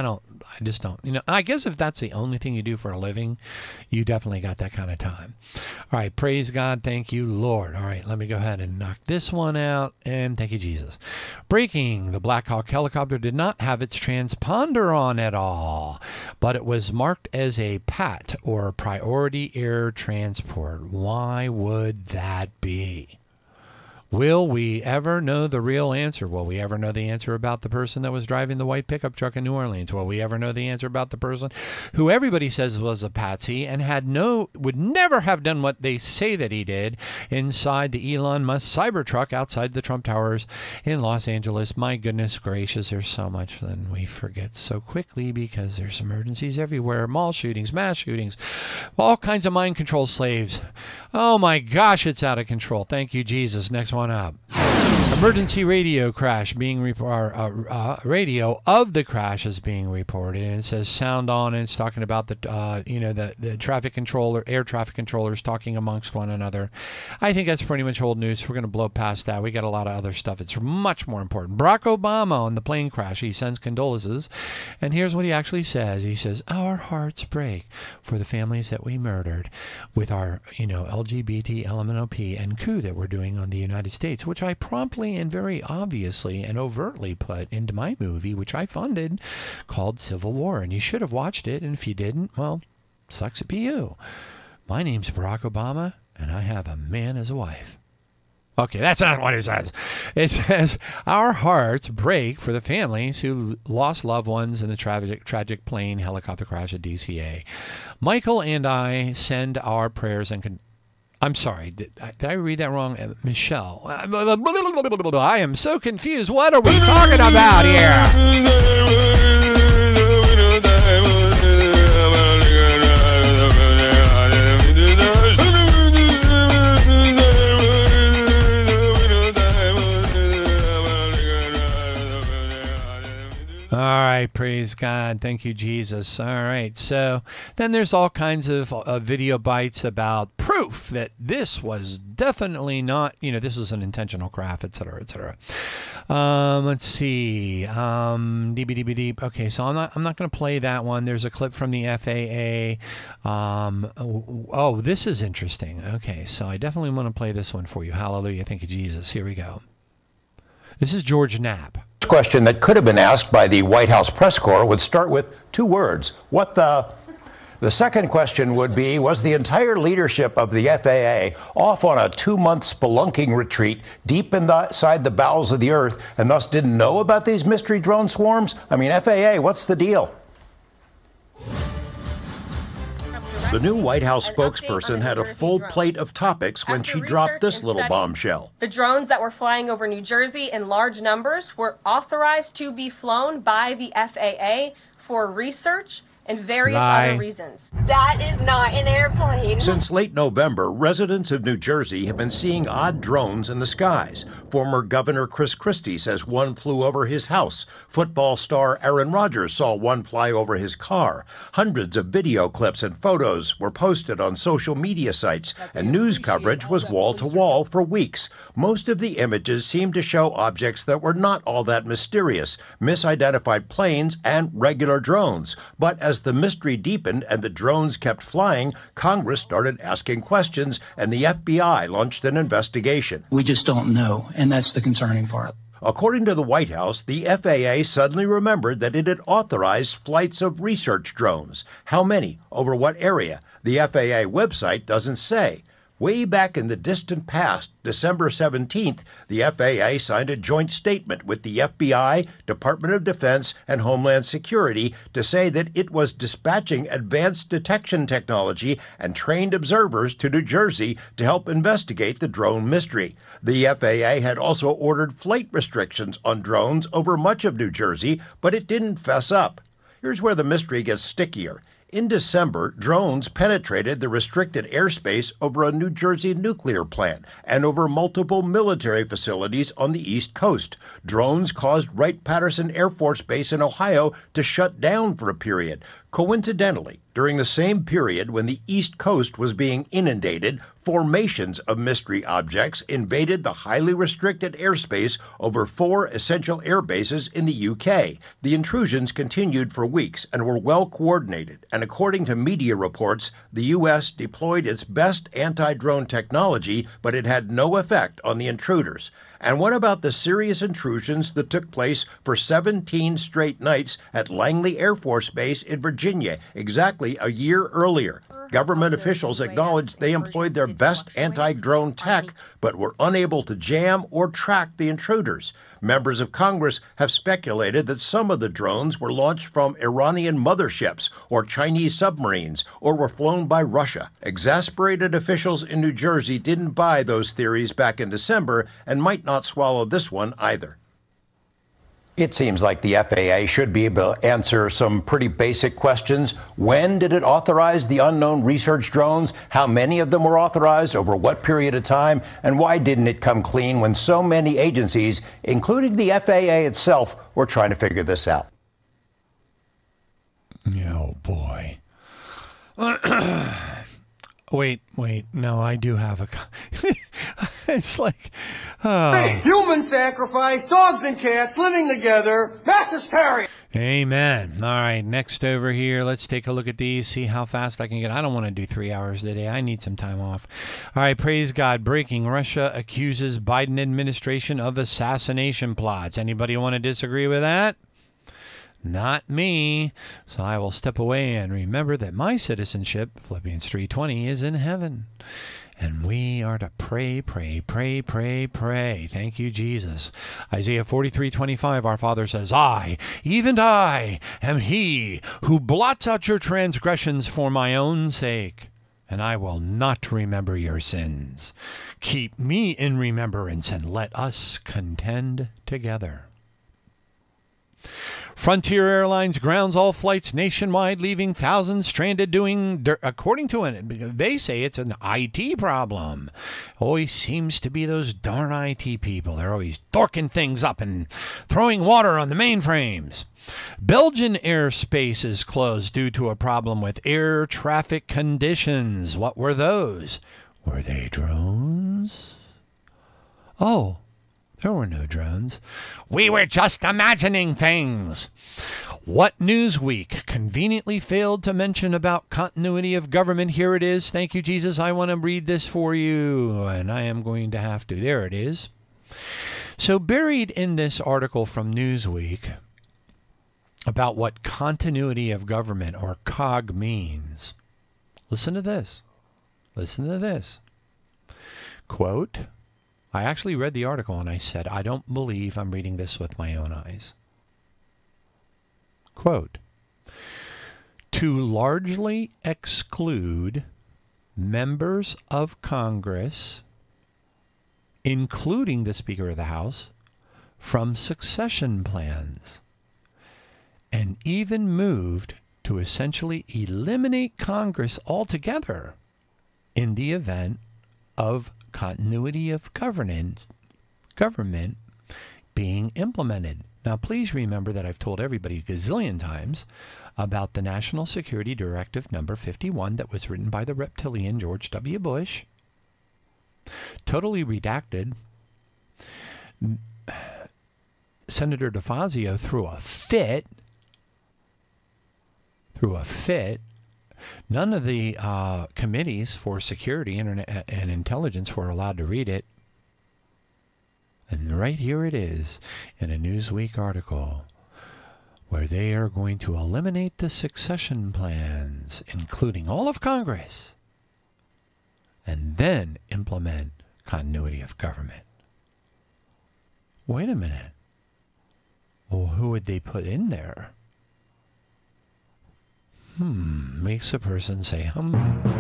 I just don't. You know, I guess if that's the only thing you do for a living, you definitely got that kind of time. All right, praise God. Thank you, Lord. All right, let me go ahead and knock this one out, and thank you, Jesus. Breaking, the Black Hawk helicopter did not have its transponder on at all, but it was marked as a P A T, or Priority Air Transport. Why would that be? Will we ever know the real answer? Will we ever know the answer about the person that was driving the white pickup truck in New Orleans? Will we ever know the answer about the person who everybody says was a patsy and had no, would never have done what they say that he did inside the Elon Musk Cybertruck outside the Trump Towers in Los Angeles? My goodness gracious, there's so much that we forget so quickly because there's emergencies everywhere, mall shootings, mass shootings, all kinds of mind control slaves. Oh my gosh, it's out of control. Thank you, Jesus. Next one up. Emergency radio crash being reported. Uh, uh, radio of the crash is being reported, and it says sound on, and it's talking about the uh, you know the the traffic controller, air traffic controllers talking amongst one another. I think that's pretty much old news. We're going to blow past that. We got a lot of other stuff. It's much more important. Barack Obama on the plane crash. He sends condolences, and here's what he actually says. He says, "Our hearts break for the families that we murdered with our you know L G B T, L M N O P, and coup that we're doing on the United States," which I promptly and very obviously and overtly put into my movie, which I funded, called Civil War. And you should have watched it, and if you didn't, well, sucks it be you. My name's Barack Obama, and I have a man as a wife. Okay, that's not what it says. It says, our hearts break for the families who lost loved ones in the tragic, tragic plane helicopter crash at D C A. Michael and I send our prayers and con- I'm sorry, did, did I read that wrong? Uh, Michelle. I am so confused. What are we talking about here? All right, praise God. Thank you, Jesus. All right, so then there's all kinds of uh, video bites about proof that this was definitely not, you know, this was an intentional craft, et cetera, et cetera. Um, let's see. Um, D B D B D. Okay, so I'm not, I'm not going to play that one. There's a clip from the F A A. Um, oh, this is interesting. Okay, so I definitely want to play this one for you. Hallelujah. Thank you, Jesus. Here we go. This is George Knapp. Question that could have been asked by the White House press corps would start with two words. What the? The second question would be, was the entire leadership of the F A A off on a two-month spelunking retreat deep inside the bowels of the earth and thus didn't know about these mystery drone swarms? I mean, F A A, what's the deal? The new White House spokesperson had a full plate of topics when she dropped this little bombshell. The drones that were flying over New Jersey in large numbers were authorized to be flown by the F A A for research and various Lie. other reasons. That is not an airplane. Since late November, residents of New Jersey have been seeing odd drones in the skies. Former Governor Chris Christie says one flew over his house. Football star Aaron Rodgers saw one fly over his car. Hundreds of video clips and photos were posted on social media sites, and news coverage was wall-to-wall for weeks. Most of the images seemed to show objects that were not all that mysterious, misidentified planes and regular drones. But as As the mystery deepened and the drones kept flying, Congress started asking questions, and the F B I launched an investigation. We just don't know, and that's the concerning part. According to the White House, the F A A suddenly remembered that it had authorized flights of research drones. How many? Over what area? The F A A website doesn't say. Way back in the distant past, December seventeenth, the F A A signed a joint statement with the F B I, Department of Defense, and Homeland Security to say that it was dispatching advanced detection technology and trained observers to New Jersey to help investigate the drone mystery. The F A A had also ordered flight restrictions on drones over much of New Jersey, but it didn't fess up. Here's where the mystery gets stickier. In December, drones penetrated the restricted airspace over a New Jersey nuclear plant and over multiple military facilities on the East Coast. Drones caused Wright-Patterson Air Force Base in Ohio to shut down for a period. Coincidentally, during the same period when the East Coast was being inundated, formations of mystery objects invaded the highly restricted airspace over four essential air bases in the U K. The intrusions continued for weeks and were well coordinated, and according to media reports, the U S deployed its best anti-drone technology, but it had no effect on the intruders. And what about the serious intrusions that took place for seventeen straight nights at Langley Air Force Base in Virginia, exactly a year earlier? Government officials acknowledged they employed their best anti-drone tech, but were unable to jam or track the intruders. Members of Congress have speculated that some of the drones were launched from Iranian motherships or Chinese submarines, or were flown by Russia. Exasperated officials in New Jersey didn't buy those theories back in December and might not swallow this one either. It seems like the F A A should be able to answer some pretty basic questions. When did it authorize the unknown research drones? How many of them were authorized? Over what period of time? And why didn't it come clean when so many agencies, including the F A A itself, were trying to figure this out? Oh, boy. Wait, wait. No, I do have a... It's like... Oh. Hey, human sacrifice, dogs and cats living together, mass hysteria. Amen. All right, next over here, let's take a look at these, see how fast I can get. I don't want to do three hours today. I need some time off. All right, praise God. Breaking. Russia accuses Biden administration of assassination plots. Anybody want to disagree with that? Not me. So I will step away and remember that my citizenship, Philippians three twenty, is in heaven. And we are to pray, pray, pray, pray, pray. Thank you, Jesus. Isaiah forty-three twenty-five, our Father says, I, even I, am he who blots out your transgressions for my own sake, and I will not remember your sins. Keep me in remembrance, and let us contend together. Frontier Airlines grounds all flights nationwide, leaving thousands stranded doing, according to it, they say it's an I T problem. Always seems to be those darn I T people. They're always dorking things up and throwing water on the mainframes. Belgian airspace is closed due to a problem with air traffic conditions. What were those? Were they drones? Oh. There were no drones. We were just imagining things. What Newsweek conveniently failed to mention about continuity of government? Here it is. Thank you, Jesus. I want to read this for you, and I am going to have to. There it is. So buried in this article from Newsweek about what continuity of government, or C O G, means. Listen to this. Listen to this. Quote, I actually read the article and I said, I don't believe I'm reading this with my own eyes. Quote, to largely exclude members of Congress, including the Speaker of the House, from succession plans, and even moved to essentially eliminate Congress altogether in the event of continuity of governance, government being implemented. Now, please remember that I've told everybody a gazillion times about the National Security Directive number fifty-one that was written by the reptilian George W. Bush. Totally redacted. Senator DeFazio threw a fit. Threw a fit. None of the uh, committees for security and, and intelligence were allowed to read it. And right here it is in a Newsweek article where they are going to eliminate the succession plans, including all of Congress, and then implement continuity of government. Wait a minute. Well, who would they put in there? Hmm, makes a person say, hmm.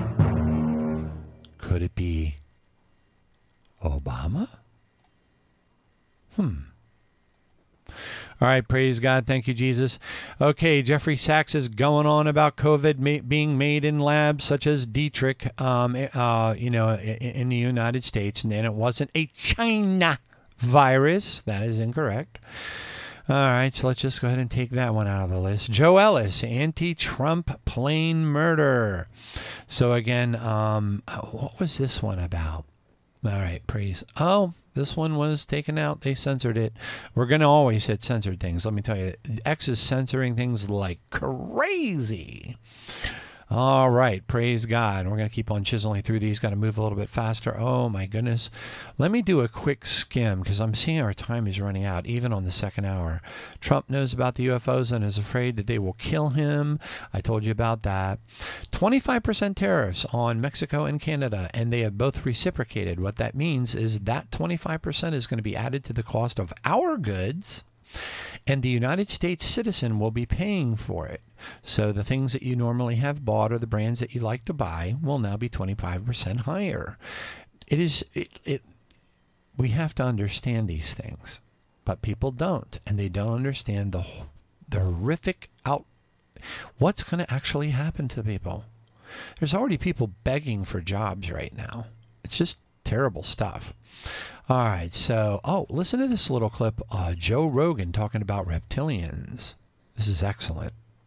Could it be Obama? Hmm. All right, praise God. Thank you, Jesus. Okay, Jeffrey Sachs is going on about COVID ma- being made in labs such as Dietrich, um, uh, you know, in, in the United States, and then it wasn't a China virus. That is incorrect. All right, so let's just go ahead and take that one out of the list. Joe Ellis, anti-Trump plane murder. So again, um, what was this one about? All right, praise. Oh, this one was taken out. They censored it. We're going to always hit censored things. Let me tell you, X is censoring things like crazy. All right, praise God. We're going to keep on chiseling through these. Got to move a little bit faster. Oh, my goodness. Let me do a quick skim because I'm seeing our time is running out, even on the second hour. Trump knows about the U F Os and is afraid that they will kill him. I told you about that. twenty-five percent tariffs on Mexico and Canada, and they have both reciprocated. What that means is that twenty-five percent is going to be added to the cost of our goods, and the United States citizen will be paying for it. So the things that you normally have bought or the brands that you like to buy will now be twenty-five percent higher. It is, it, it, we have to understand these things, but people don't, and they don't understand the, the horrific out, what's going to actually happen to people. There's already people begging for jobs right now. It's just terrible stuff. All right, so, oh, listen to this little clip. Uh, Joe Rogan talking about reptilians. This is excellent.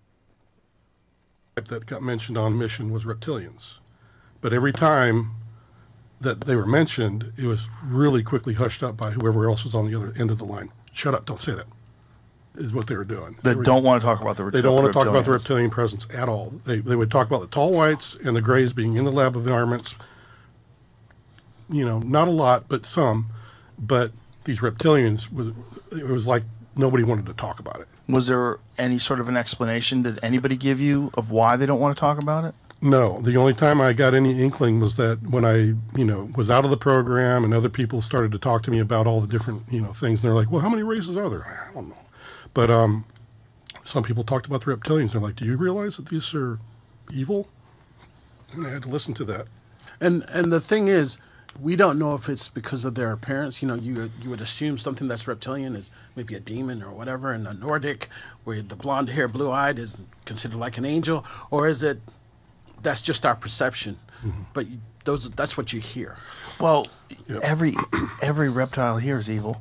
That got mentioned on Mission was reptilians. But every time that they were mentioned, it was really quickly hushed up by whoever else was on the other end of the line. Shut up, don't say that, is what they were doing. They, they were, don't want to talk about the reptilians. They don't want to talk about the reptilian presence at all. They, they would talk about the tall whites and the grays being in the lab environments. You know, not a lot, but some. But these reptilians, was it was like nobody wanted to talk about it. Was there any sort of an explanation did anybody give you of why they don't want to talk about it? No. The only time I got any inkling was that when I, you know, was out of the program and other people started to talk to me about all the different, you know, things. And they're like, well, how many races are there? I don't know. But um, some people talked about the reptilians. They're like, do you realize that these are evil? And I had to listen to that. And and the thing is, we don't know if it's because of their appearance. You know, you you would assume something that's reptilian is maybe a demon or whatever, and a Nordic, where the blonde hair, blue eyed, is considered like an angel, or is it that's just our perception? Mm-hmm. But you, those that's what you hear. Well, yep. every every reptile here is evil.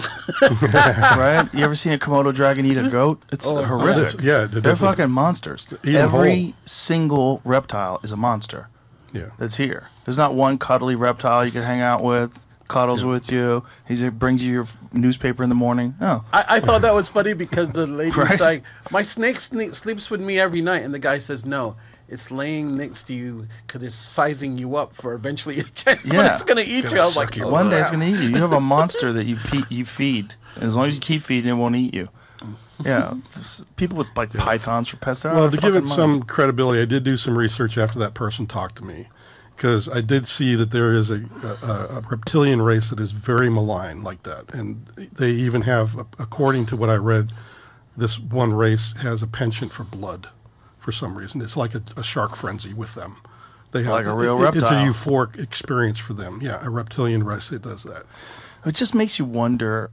Right? You ever seen a Komodo dragon eat a goat? It's oh, horrific. Oh, yeah, they're fucking monsters. Every whole. single reptile is a monster. Yeah, that's here. There's not one cuddly reptile you can hang out with, cuddles yeah. with you. He brings you your newspaper in the morning. Oh, I, I thought that was funny because the lady's right? like, my snake sne- sleeps with me every night, and the guy says, no, it's laying next to you because it's sizing you up for eventually a chance yeah. when it's going to eat you. I was like, oh, one day it's going to eat you. You have a monster that you pe- you feed. And as long as you keep feeding, it won't eat you. Yeah, people with like yeah. pythons for pets. Well, to give it minds. some credibility, I did do some research after that person talked to me, because I did see that there is a, a, a reptilian race that is very malign like that, and they even have, according to what I read, this one race has a penchant for blood, for some reason. It's like a, a shark frenzy with them. They have like a real it, reptile. It's a euphoric experience for them. Yeah, a reptilian race that does that. It just makes you wonder.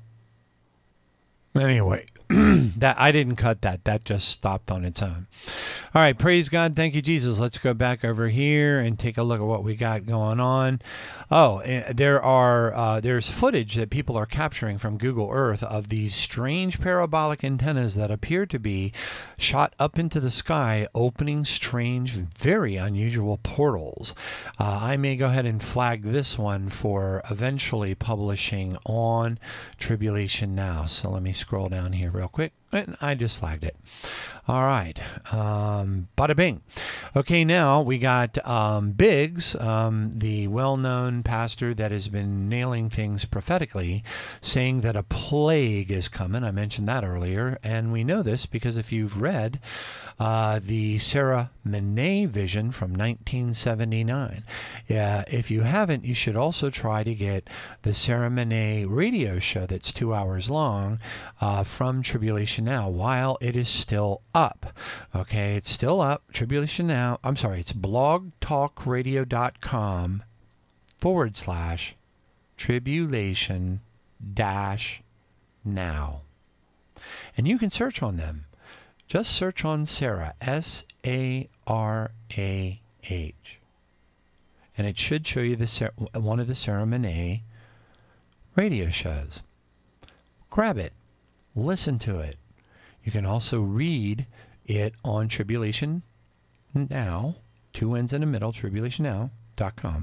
Anyway. that I didn't cut that. That just stopped on its own. All right, praise God. Thank you, Jesus. Let's go back over here and take a look at what we got going on. Oh, there are uh, there's footage that people are capturing from Google Earth of these strange parabolic antennas that appear to be shot up into the sky, opening strange, very unusual portals. Uh, I may go ahead and flag this one for eventually publishing on Tribulation Now. So let me scroll down here real quick. And I just flagged it. All right. Um, bada bing. Okay, now we got um, Biggs, um, the well-known pastor that has been nailing things prophetically, saying that a plague is coming. I mentioned that earlier. And we know this because if you've read uh, the Sarah Monet vision from nineteen seventy-nine, yeah, if you haven't, you should also try to get the Sarah Monet radio show that's two hours long uh, from Tribulation Now while it is still up. Okay, it's still up. Tribulation Now. I'm sorry, it's blogtalkradio.com forward slash tribulation dash now. And you can search on them. Just search on Sarah, S A R A H. And it should show you the one of the Sarah Monet radio shows. Grab it. listen to it. You can also read it on Tribulation Now, two N's in the middle, tribulation now dot com.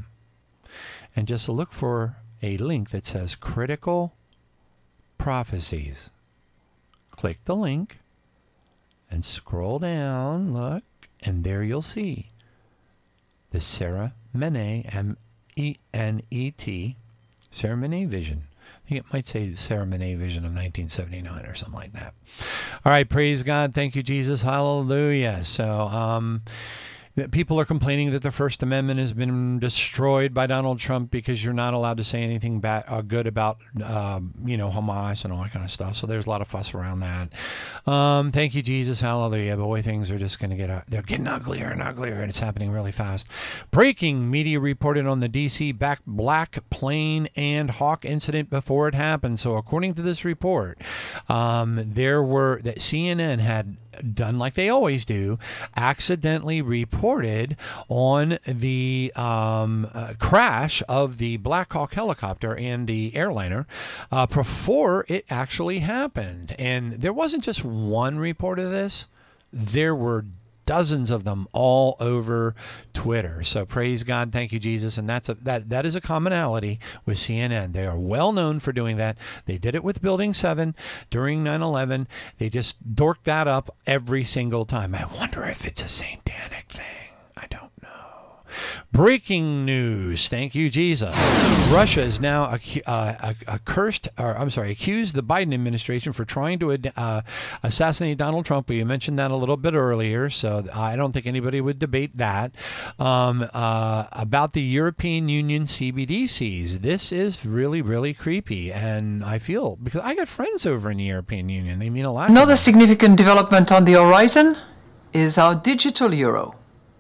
And just look for a link that says Critical Prophecies. Click the link and scroll down, look, and there you'll see the Sarah Menet, M E N E T, Sarah Menet Vision. I think it might say Sarah Menet Vision of nineteen seventy-nine or something like that. All right, praise God. Thank you, Jesus. Hallelujah. So, um... people are complaining that the First Amendment has been destroyed by Donald Trump because you're not allowed to say anything bad, uh, good about, uh, you know, Hamas and all that kind of stuff. So there's a lot of fuss around that. Um, thank you, Jesus. Hallelujah. Boy, things are just going to get, uh, they're getting uglier and uglier, and it's happening really fast. Breaking media reported on the D C back Black Plane and Hawk incident before it happened. So according to this report, um, there were, that C N N had done like they always do, accidentally reported on the um, uh, crash of the Black Hawk helicopter and the airliner uh, before it actually happened. And there wasn't just one report of this. There were dozens of them all over Twitter. So praise God, thank you, Jesus. And that's a, that that is a commonality with C N N. They are well known for doing that. They did it with Building seven during nine eleven. They just dorked that up every single time. I wonder if it's a satanic thing. I don't know. Breaking news. Thank you, Jesus. Russia is now acu- uh, accursed, or I'm sorry, accused the Biden administration for trying to uh, assassinate Donald Trump. We mentioned that a little bit earlier, so I don't think anybody would debate that. Um, uh, about the European Union C B D Cs. This is really, really creepy, and I feel, because I got friends over in the European Union. They mean a lot. Another significant development on the horizon is our digital euro.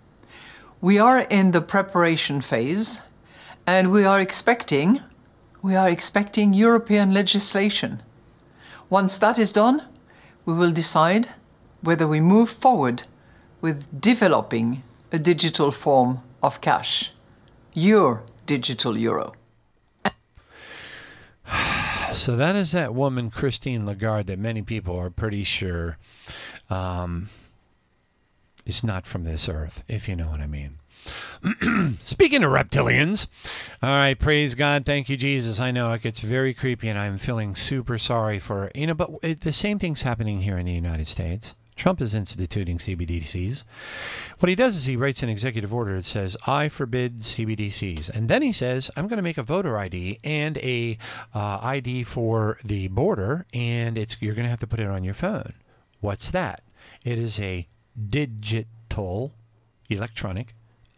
We are in the preparation phase, and we are expecting, we are expecting European legislation. Once that is done, we will decide whether we move forward with developing a digital form of cash, your digital euro. So that is that woman, Christine Lagarde, that many people are pretty sure um, is not from this earth, if you know what I mean. Speaking of reptilians, all right, praise God, thank you, Jesus. I know it gets very creepy, and I'm feeling super sorry for, you know, but it, the same thing's happening here in the United States. Trump is instituting C B D Cs. What he does is he writes an executive order that says, I forbid C B D Cs. And then he says, I'm going to make a voter I D and a uh, I D for the border, and it's you're going to have to put it on your phone. What's that? It is a digital electronic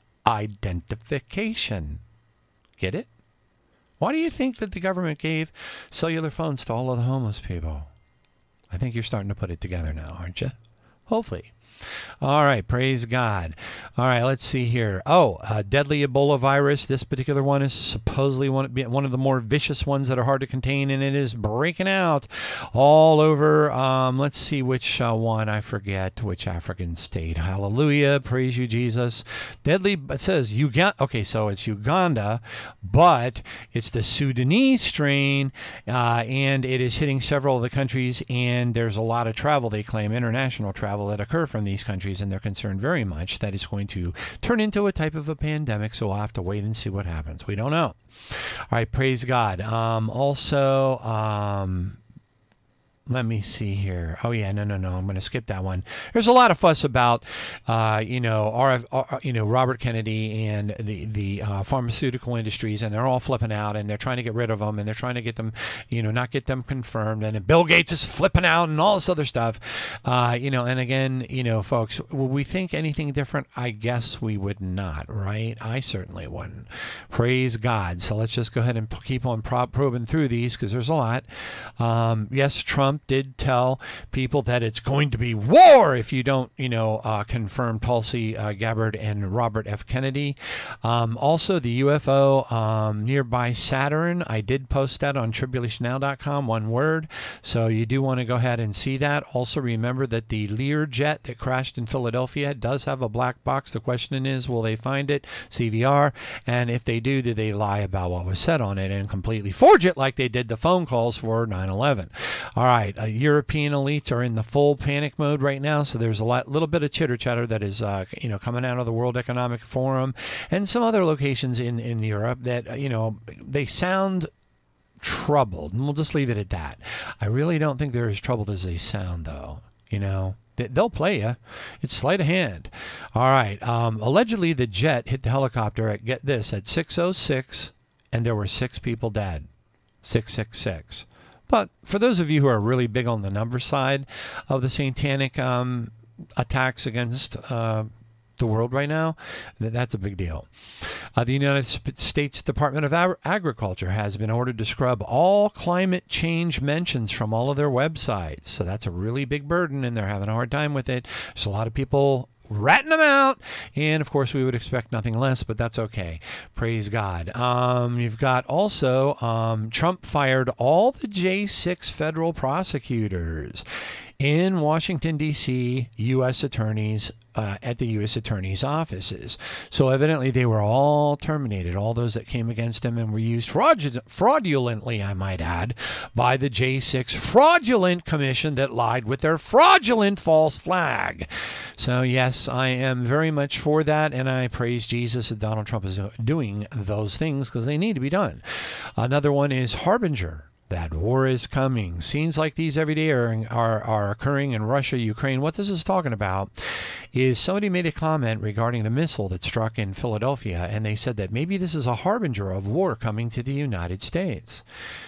identification. Get it? Why do you think that the government gave cellular phones to all of the homeless people? I think you're starting to put it together now, aren't you? Hopefully. All right, praise God. All right, let's see here. Oh, uh, deadly Ebola virus. This particular one is supposedly one, one of the more vicious ones that are hard to contain, and it is breaking out all over. Um, let's see which uh, one. I forget which African state. Hallelujah. Praise you, Jesus. Deadly, it says Uganda. Okay, so it's Uganda, but it's the Sudanese strain, uh, and it is hitting several of the countries, and there's a lot of travel, they claim, international travel that occur from these countries, and they're concerned very much that it's going to turn into a type of a pandemic, so we'll have to wait and see what happens. We don't know. All right, praise God. Um, also, um, let me see here. Oh yeah, no, no, no. I'm going to skip that one. There's a lot of fuss about, uh, you know, R F, R, you know, Robert Kennedy and the the uh, pharmaceutical industries, and they're all flipping out, and they're trying to get rid of them, and they're trying to get them, you know, not get them confirmed, and then Bill Gates is flipping out, and all this other stuff, uh, you know. And again, you know, folks, would we think anything different? I guess we would not, right? I certainly wouldn't. Praise God. So let's just go ahead and keep on prob- probing through these, because there's a lot. Um, yes, Trump did tell people that it's going to be war if you don't, you know, uh, confirm Tulsi uh, Gabbard and Robert F. Kennedy. Um, also, the U F O um, nearby Saturn, I did post that on tribulation now dot com, one word. So you do want to go ahead and see that. Also, remember that the Learjet that crashed in Philadelphia does have a black box. The question is, will they find it? C V R. And if they do, do they lie about what was said on it and completely forge it like they did the phone calls for nine eleven? All right. right. Uh, European elites are in the full panic mode right now. So there's a lot, little bit of chitter chatter that is, uh, you know, coming out of the World Economic Forum and some other locations in, in Europe that, uh, you know, they sound troubled. And we'll just leave it at that. I really don't think they're as troubled as they sound, though. You know, they, they'll play you. It's sleight of hand. All right. Um, allegedly, the jet hit the helicopter at, get this, at six oh six, and there were six people dead. six six six. But for those of you who are really big on the number side of the satanic um, attacks against uh, the world right now, that's a big deal. Uh, the United States Department of Ag- Agriculture has been ordered to scrub all climate change mentions from all of their websites. So that's a really big burden, and they're having a hard time with it. There's a lot of people ratting them out, and of course we would expect nothing less, but that's okay. Praise God. Um, you've got also um, Trump fired all the J six federal prosecutors in Washington, D C, U S attorneys uh, at the U S attorney's offices. So evidently they were all terminated, all those that came against him and were used fraud- fraudulently, I might add, by the J six fraudulent commission that lied with their fraudulent false flag. So yes, I am very much for that, and I praise Jesus that Donald Trump is doing those things because they need to be done. Another one is Harbinger. That war is coming. Scenes like these every day are, are, are occurring in Russia, Ukraine. What this is talking about is somebody made a comment regarding the missile that struck in Philadelphia, and they said that maybe this is a harbinger of war coming to the United States.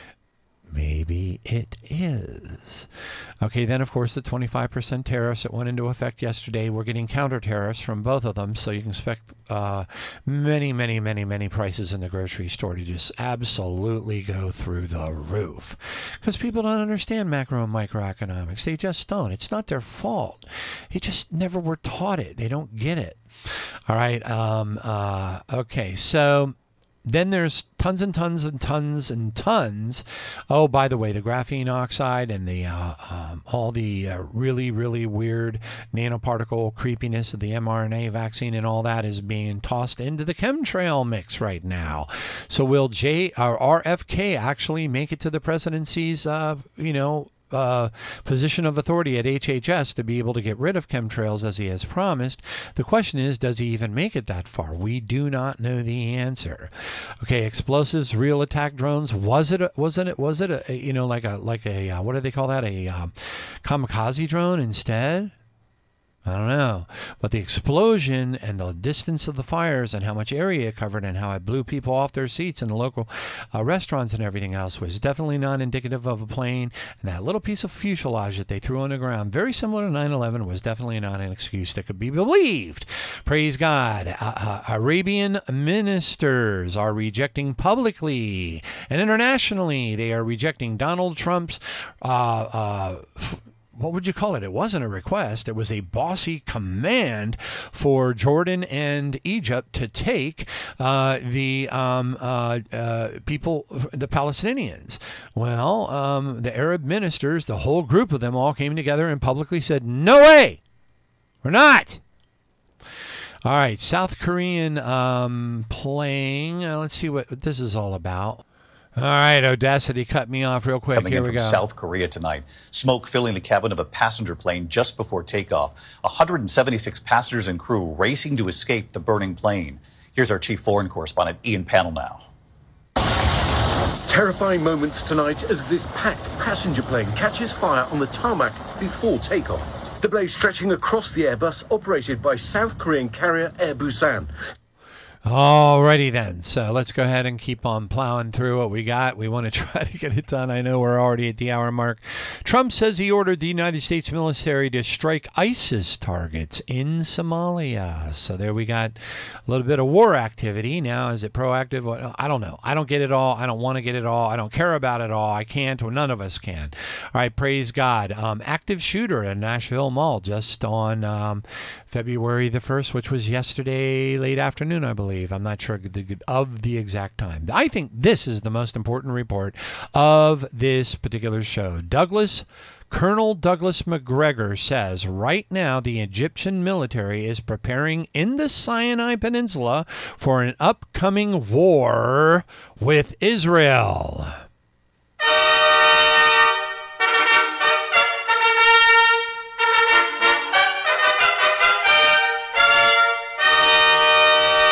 Maybe it is. Okay, then, of course, the twenty-five percent tariffs that went into effect yesterday. We're getting counter tariffs from both of them, so you can expect uh, many, many, many, many prices in the grocery store to just absolutely go through the roof. Because people don't understand macro and microeconomics. They just don't. It's not their fault. They just never were taught it. They don't get it. All right. Um, uh, okay, so... Then there's tons and tons and tons and tons. Oh, by the way, the graphene oxide and the uh, um, all the uh, really, really weird nanoparticle creepiness of the mRNA vaccine and all that is being tossed into the chemtrail mix right now. So will J or R F K actually make it to the presidency's, uh, you know, Uh, position of authority at H H S to be able to get rid of chemtrails as he has promised? The question is, does he even make it that far? We do not know the answer. Okay, explosives, real attack drones. Was it? A, wasn't it? Was it? A, you know, like a like a uh, what do they call that? A um, kamikaze drone instead? I don't know. But the explosion and the distance of the fires and how much area it covered and how it blew people off their seats in the local uh, restaurants and everything else was definitely not indicative of a plane. And that little piece of fuselage that they threw on the ground, very similar to nine eleven, was definitely not an excuse that could be believed. Praise God. Uh, uh, Arabian ministers are rejecting publicly and internationally. They are rejecting Donald Trump's uh, uh, f- what would you call it? It wasn't a request. It was a bossy command for Jordan and Egypt to take uh, the um, uh, uh, people, the Palestinians. Well, um, the Arab ministers, the whole group of them all came together and publicly said, no way, we're not. All right, South Korean um, playing. Uh, let's see what this is all about. All right, Audacity cut me off real quick. Coming Here in we from go. South Korea tonight. Smoke filling the cabin of a passenger plane just before takeoff. one hundred seventy-six passengers and crew racing to escape the burning plane. Here's our chief foreign correspondent, Ian Pannell, now. Terrifying moments tonight as this packed passenger plane catches fire on the tarmac before takeoff. The blaze stretching across the Airbus operated by South Korean carrier Air Busan. Alrighty then, so let's go ahead and keep on plowing through what we got. We want to try to get it done. I know we're already at the hour mark. Trump says he ordered the United States military to strike ISIS targets in Somalia. So there we got a little bit of war activity. Now, is it proactive? I don't know. I don't get it all. I don't want to get it all. I don't care about it all. I can't, or none of us can. All right, praise God. Um, active shooter at Nashville Mall just on um, February the first, which was yesterday late afternoon, I believe. I'm not sure of the exact time. I think this is the most important report of this particular show. Douglas, Colonel Douglas Macgregor says right now the Egyptian military is preparing in the Sinai Peninsula for an upcoming war with Israel.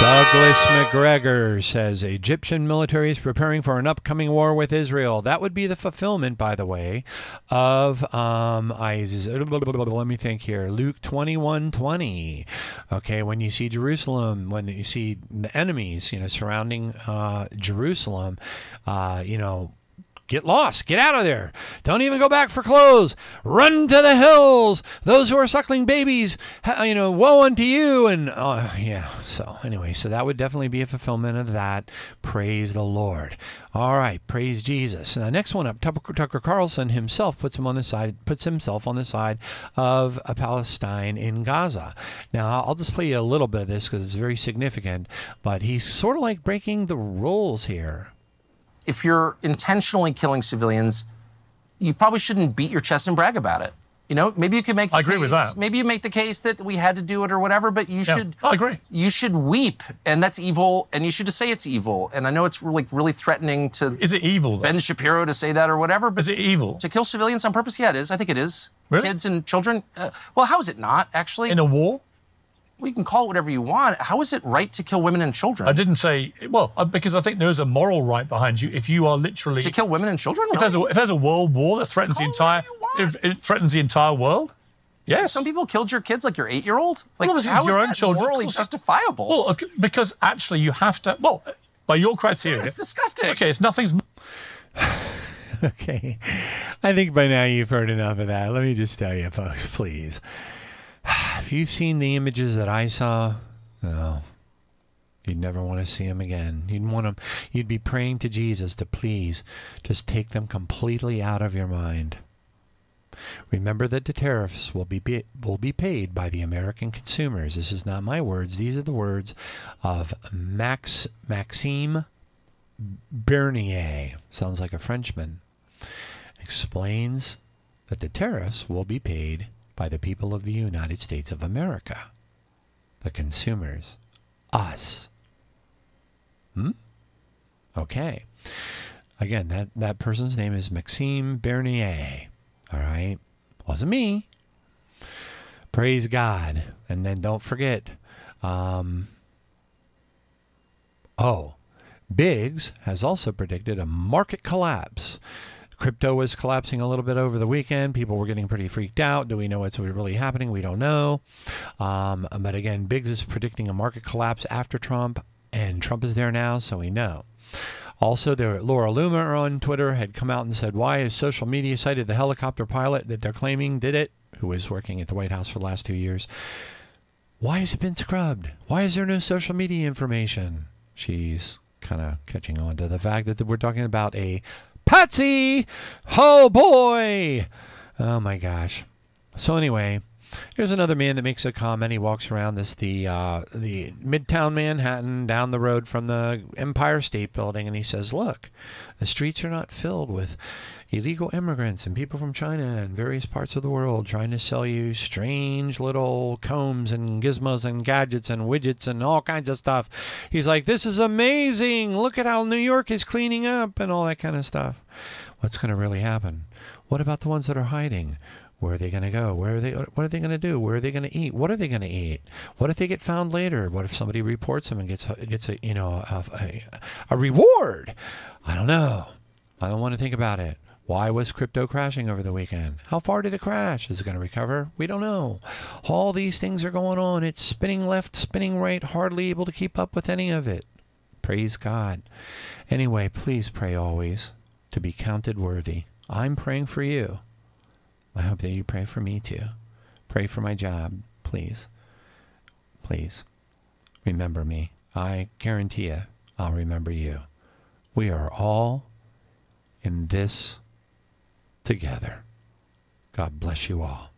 Douglas McGregor says Egyptian military is preparing for an upcoming war with Israel. That would be the fulfillment, by the way, of um, Isaiah, let me think here, Luke twenty-one twenty. Okay, when you see Jerusalem, when you see the enemies, you know, surrounding uh, Jerusalem, uh, you know, get lost. Get out of there. Don't even go back for clothes. Run to the hills. Those who are suckling babies, you know, woe unto you. And uh, yeah, so anyway, so that would definitely be a fulfillment of that. Praise the Lord. All right, praise Jesus. Now, next one up, Tucker, Tucker Carlson himself puts him on the side, puts himself on the side of uh, Palestine in Gaza. Now, I'll just play you a little bit of this because it's very significant, but he's sort of like breaking the rules here. If you're intentionally killing civilians, you probably shouldn't beat your chest and brag about it. You know, maybe you could make the I agree case, with that. Maybe you make the case that we had to do it or whatever, but you Yeah, should I agree. You should weep, and that's evil, and you should just say it's evil. And I know it's like really threatening to Is it evil though? Ben Shapiro to say that or whatever, but Is it evil? to kill civilians on purpose? Yeah, it is. I think it is. Really? Kids and children. Uh, well, how is it not actually? In a war? Well, you can call it whatever you want. How is it right to kill women and children? I didn't say, well, uh, because I think there is a moral right behind you if you are literally... To kill women and children? If there's a, if there's a world war that threatens the entire... If it threatens the entire world? Yes. Some people killed your kids, like your eight-year-old? Like, Well, obviously how it's your is own that children. Of morally course. justifiable? Well, of- because actually you have to... Well, by your criteria... It's disgusting. Okay, it's nothing's... Okay. I think by now you've heard enough of that. Let me just tell you, folks, please. If you've seen the images that I saw, oh, you'd never want to see them again. You'd want them, you'd be praying to Jesus to please just take them completely out of your mind. Remember that the tariffs will be, be will be paid by the American consumers. This is not my words. These are the words of Max Maxime Bernier. Sounds like a Frenchman. Explains that the tariffs will be paid by the people of the United States of America. The consumers. Us. Hmm? Okay. Again, that, that person's name is Maxime Bernier. All right? Wasn't me. Praise God. And then don't forget, um, oh, Biggs has also predicted a market collapse. Crypto was collapsing a little bit over the weekend. People were getting pretty freaked out. Do we know what's really happening? We don't know. Um, but again, Biggs is predicting a market collapse after Trump, and Trump is there now, so we know. Also, there, Laura Loomer on Twitter had come out and said, why is social media cited the helicopter pilot that they're claiming did it, who was working at the White House for the last two years? Why has it been scrubbed? Why is there no social media information? She's kind of catching on to the fact that we're talking about a patsy. Oh, boy. Oh, my gosh. So anyway, here's another man that makes a comment. He walks around this the uh, the Midtown Manhattan down the road from the Empire State Building, and he says, look, the streets are not filled with illegal immigrants and people from China and various parts of the world trying to sell you strange little combs and gizmos and gadgets and widgets and all kinds of stuff. He's like, this is amazing. Look at how New York is cleaning up and all that kind of stuff. What's going to really happen? What about the ones that are hiding? Where are they going to go? Where are they? What are they going to do? Where are they going to eat? What are they going to eat? What if they get found later? What if somebody reports them and gets a, gets a you know a, a, a reward? I don't know. I don't want to think about it. Why was crypto crashing over the weekend? How far did it crash? Is it going to recover? We don't know. All these things are going on. It's spinning left, spinning right, hardly able to keep up with any of it. Praise God. Anyway, please pray always to be counted worthy. I'm praying for you. I hope that you pray for me too. Pray for my job, please. Please. Remember me. I guarantee you, I'll remember you. We are all in this together. God bless you all.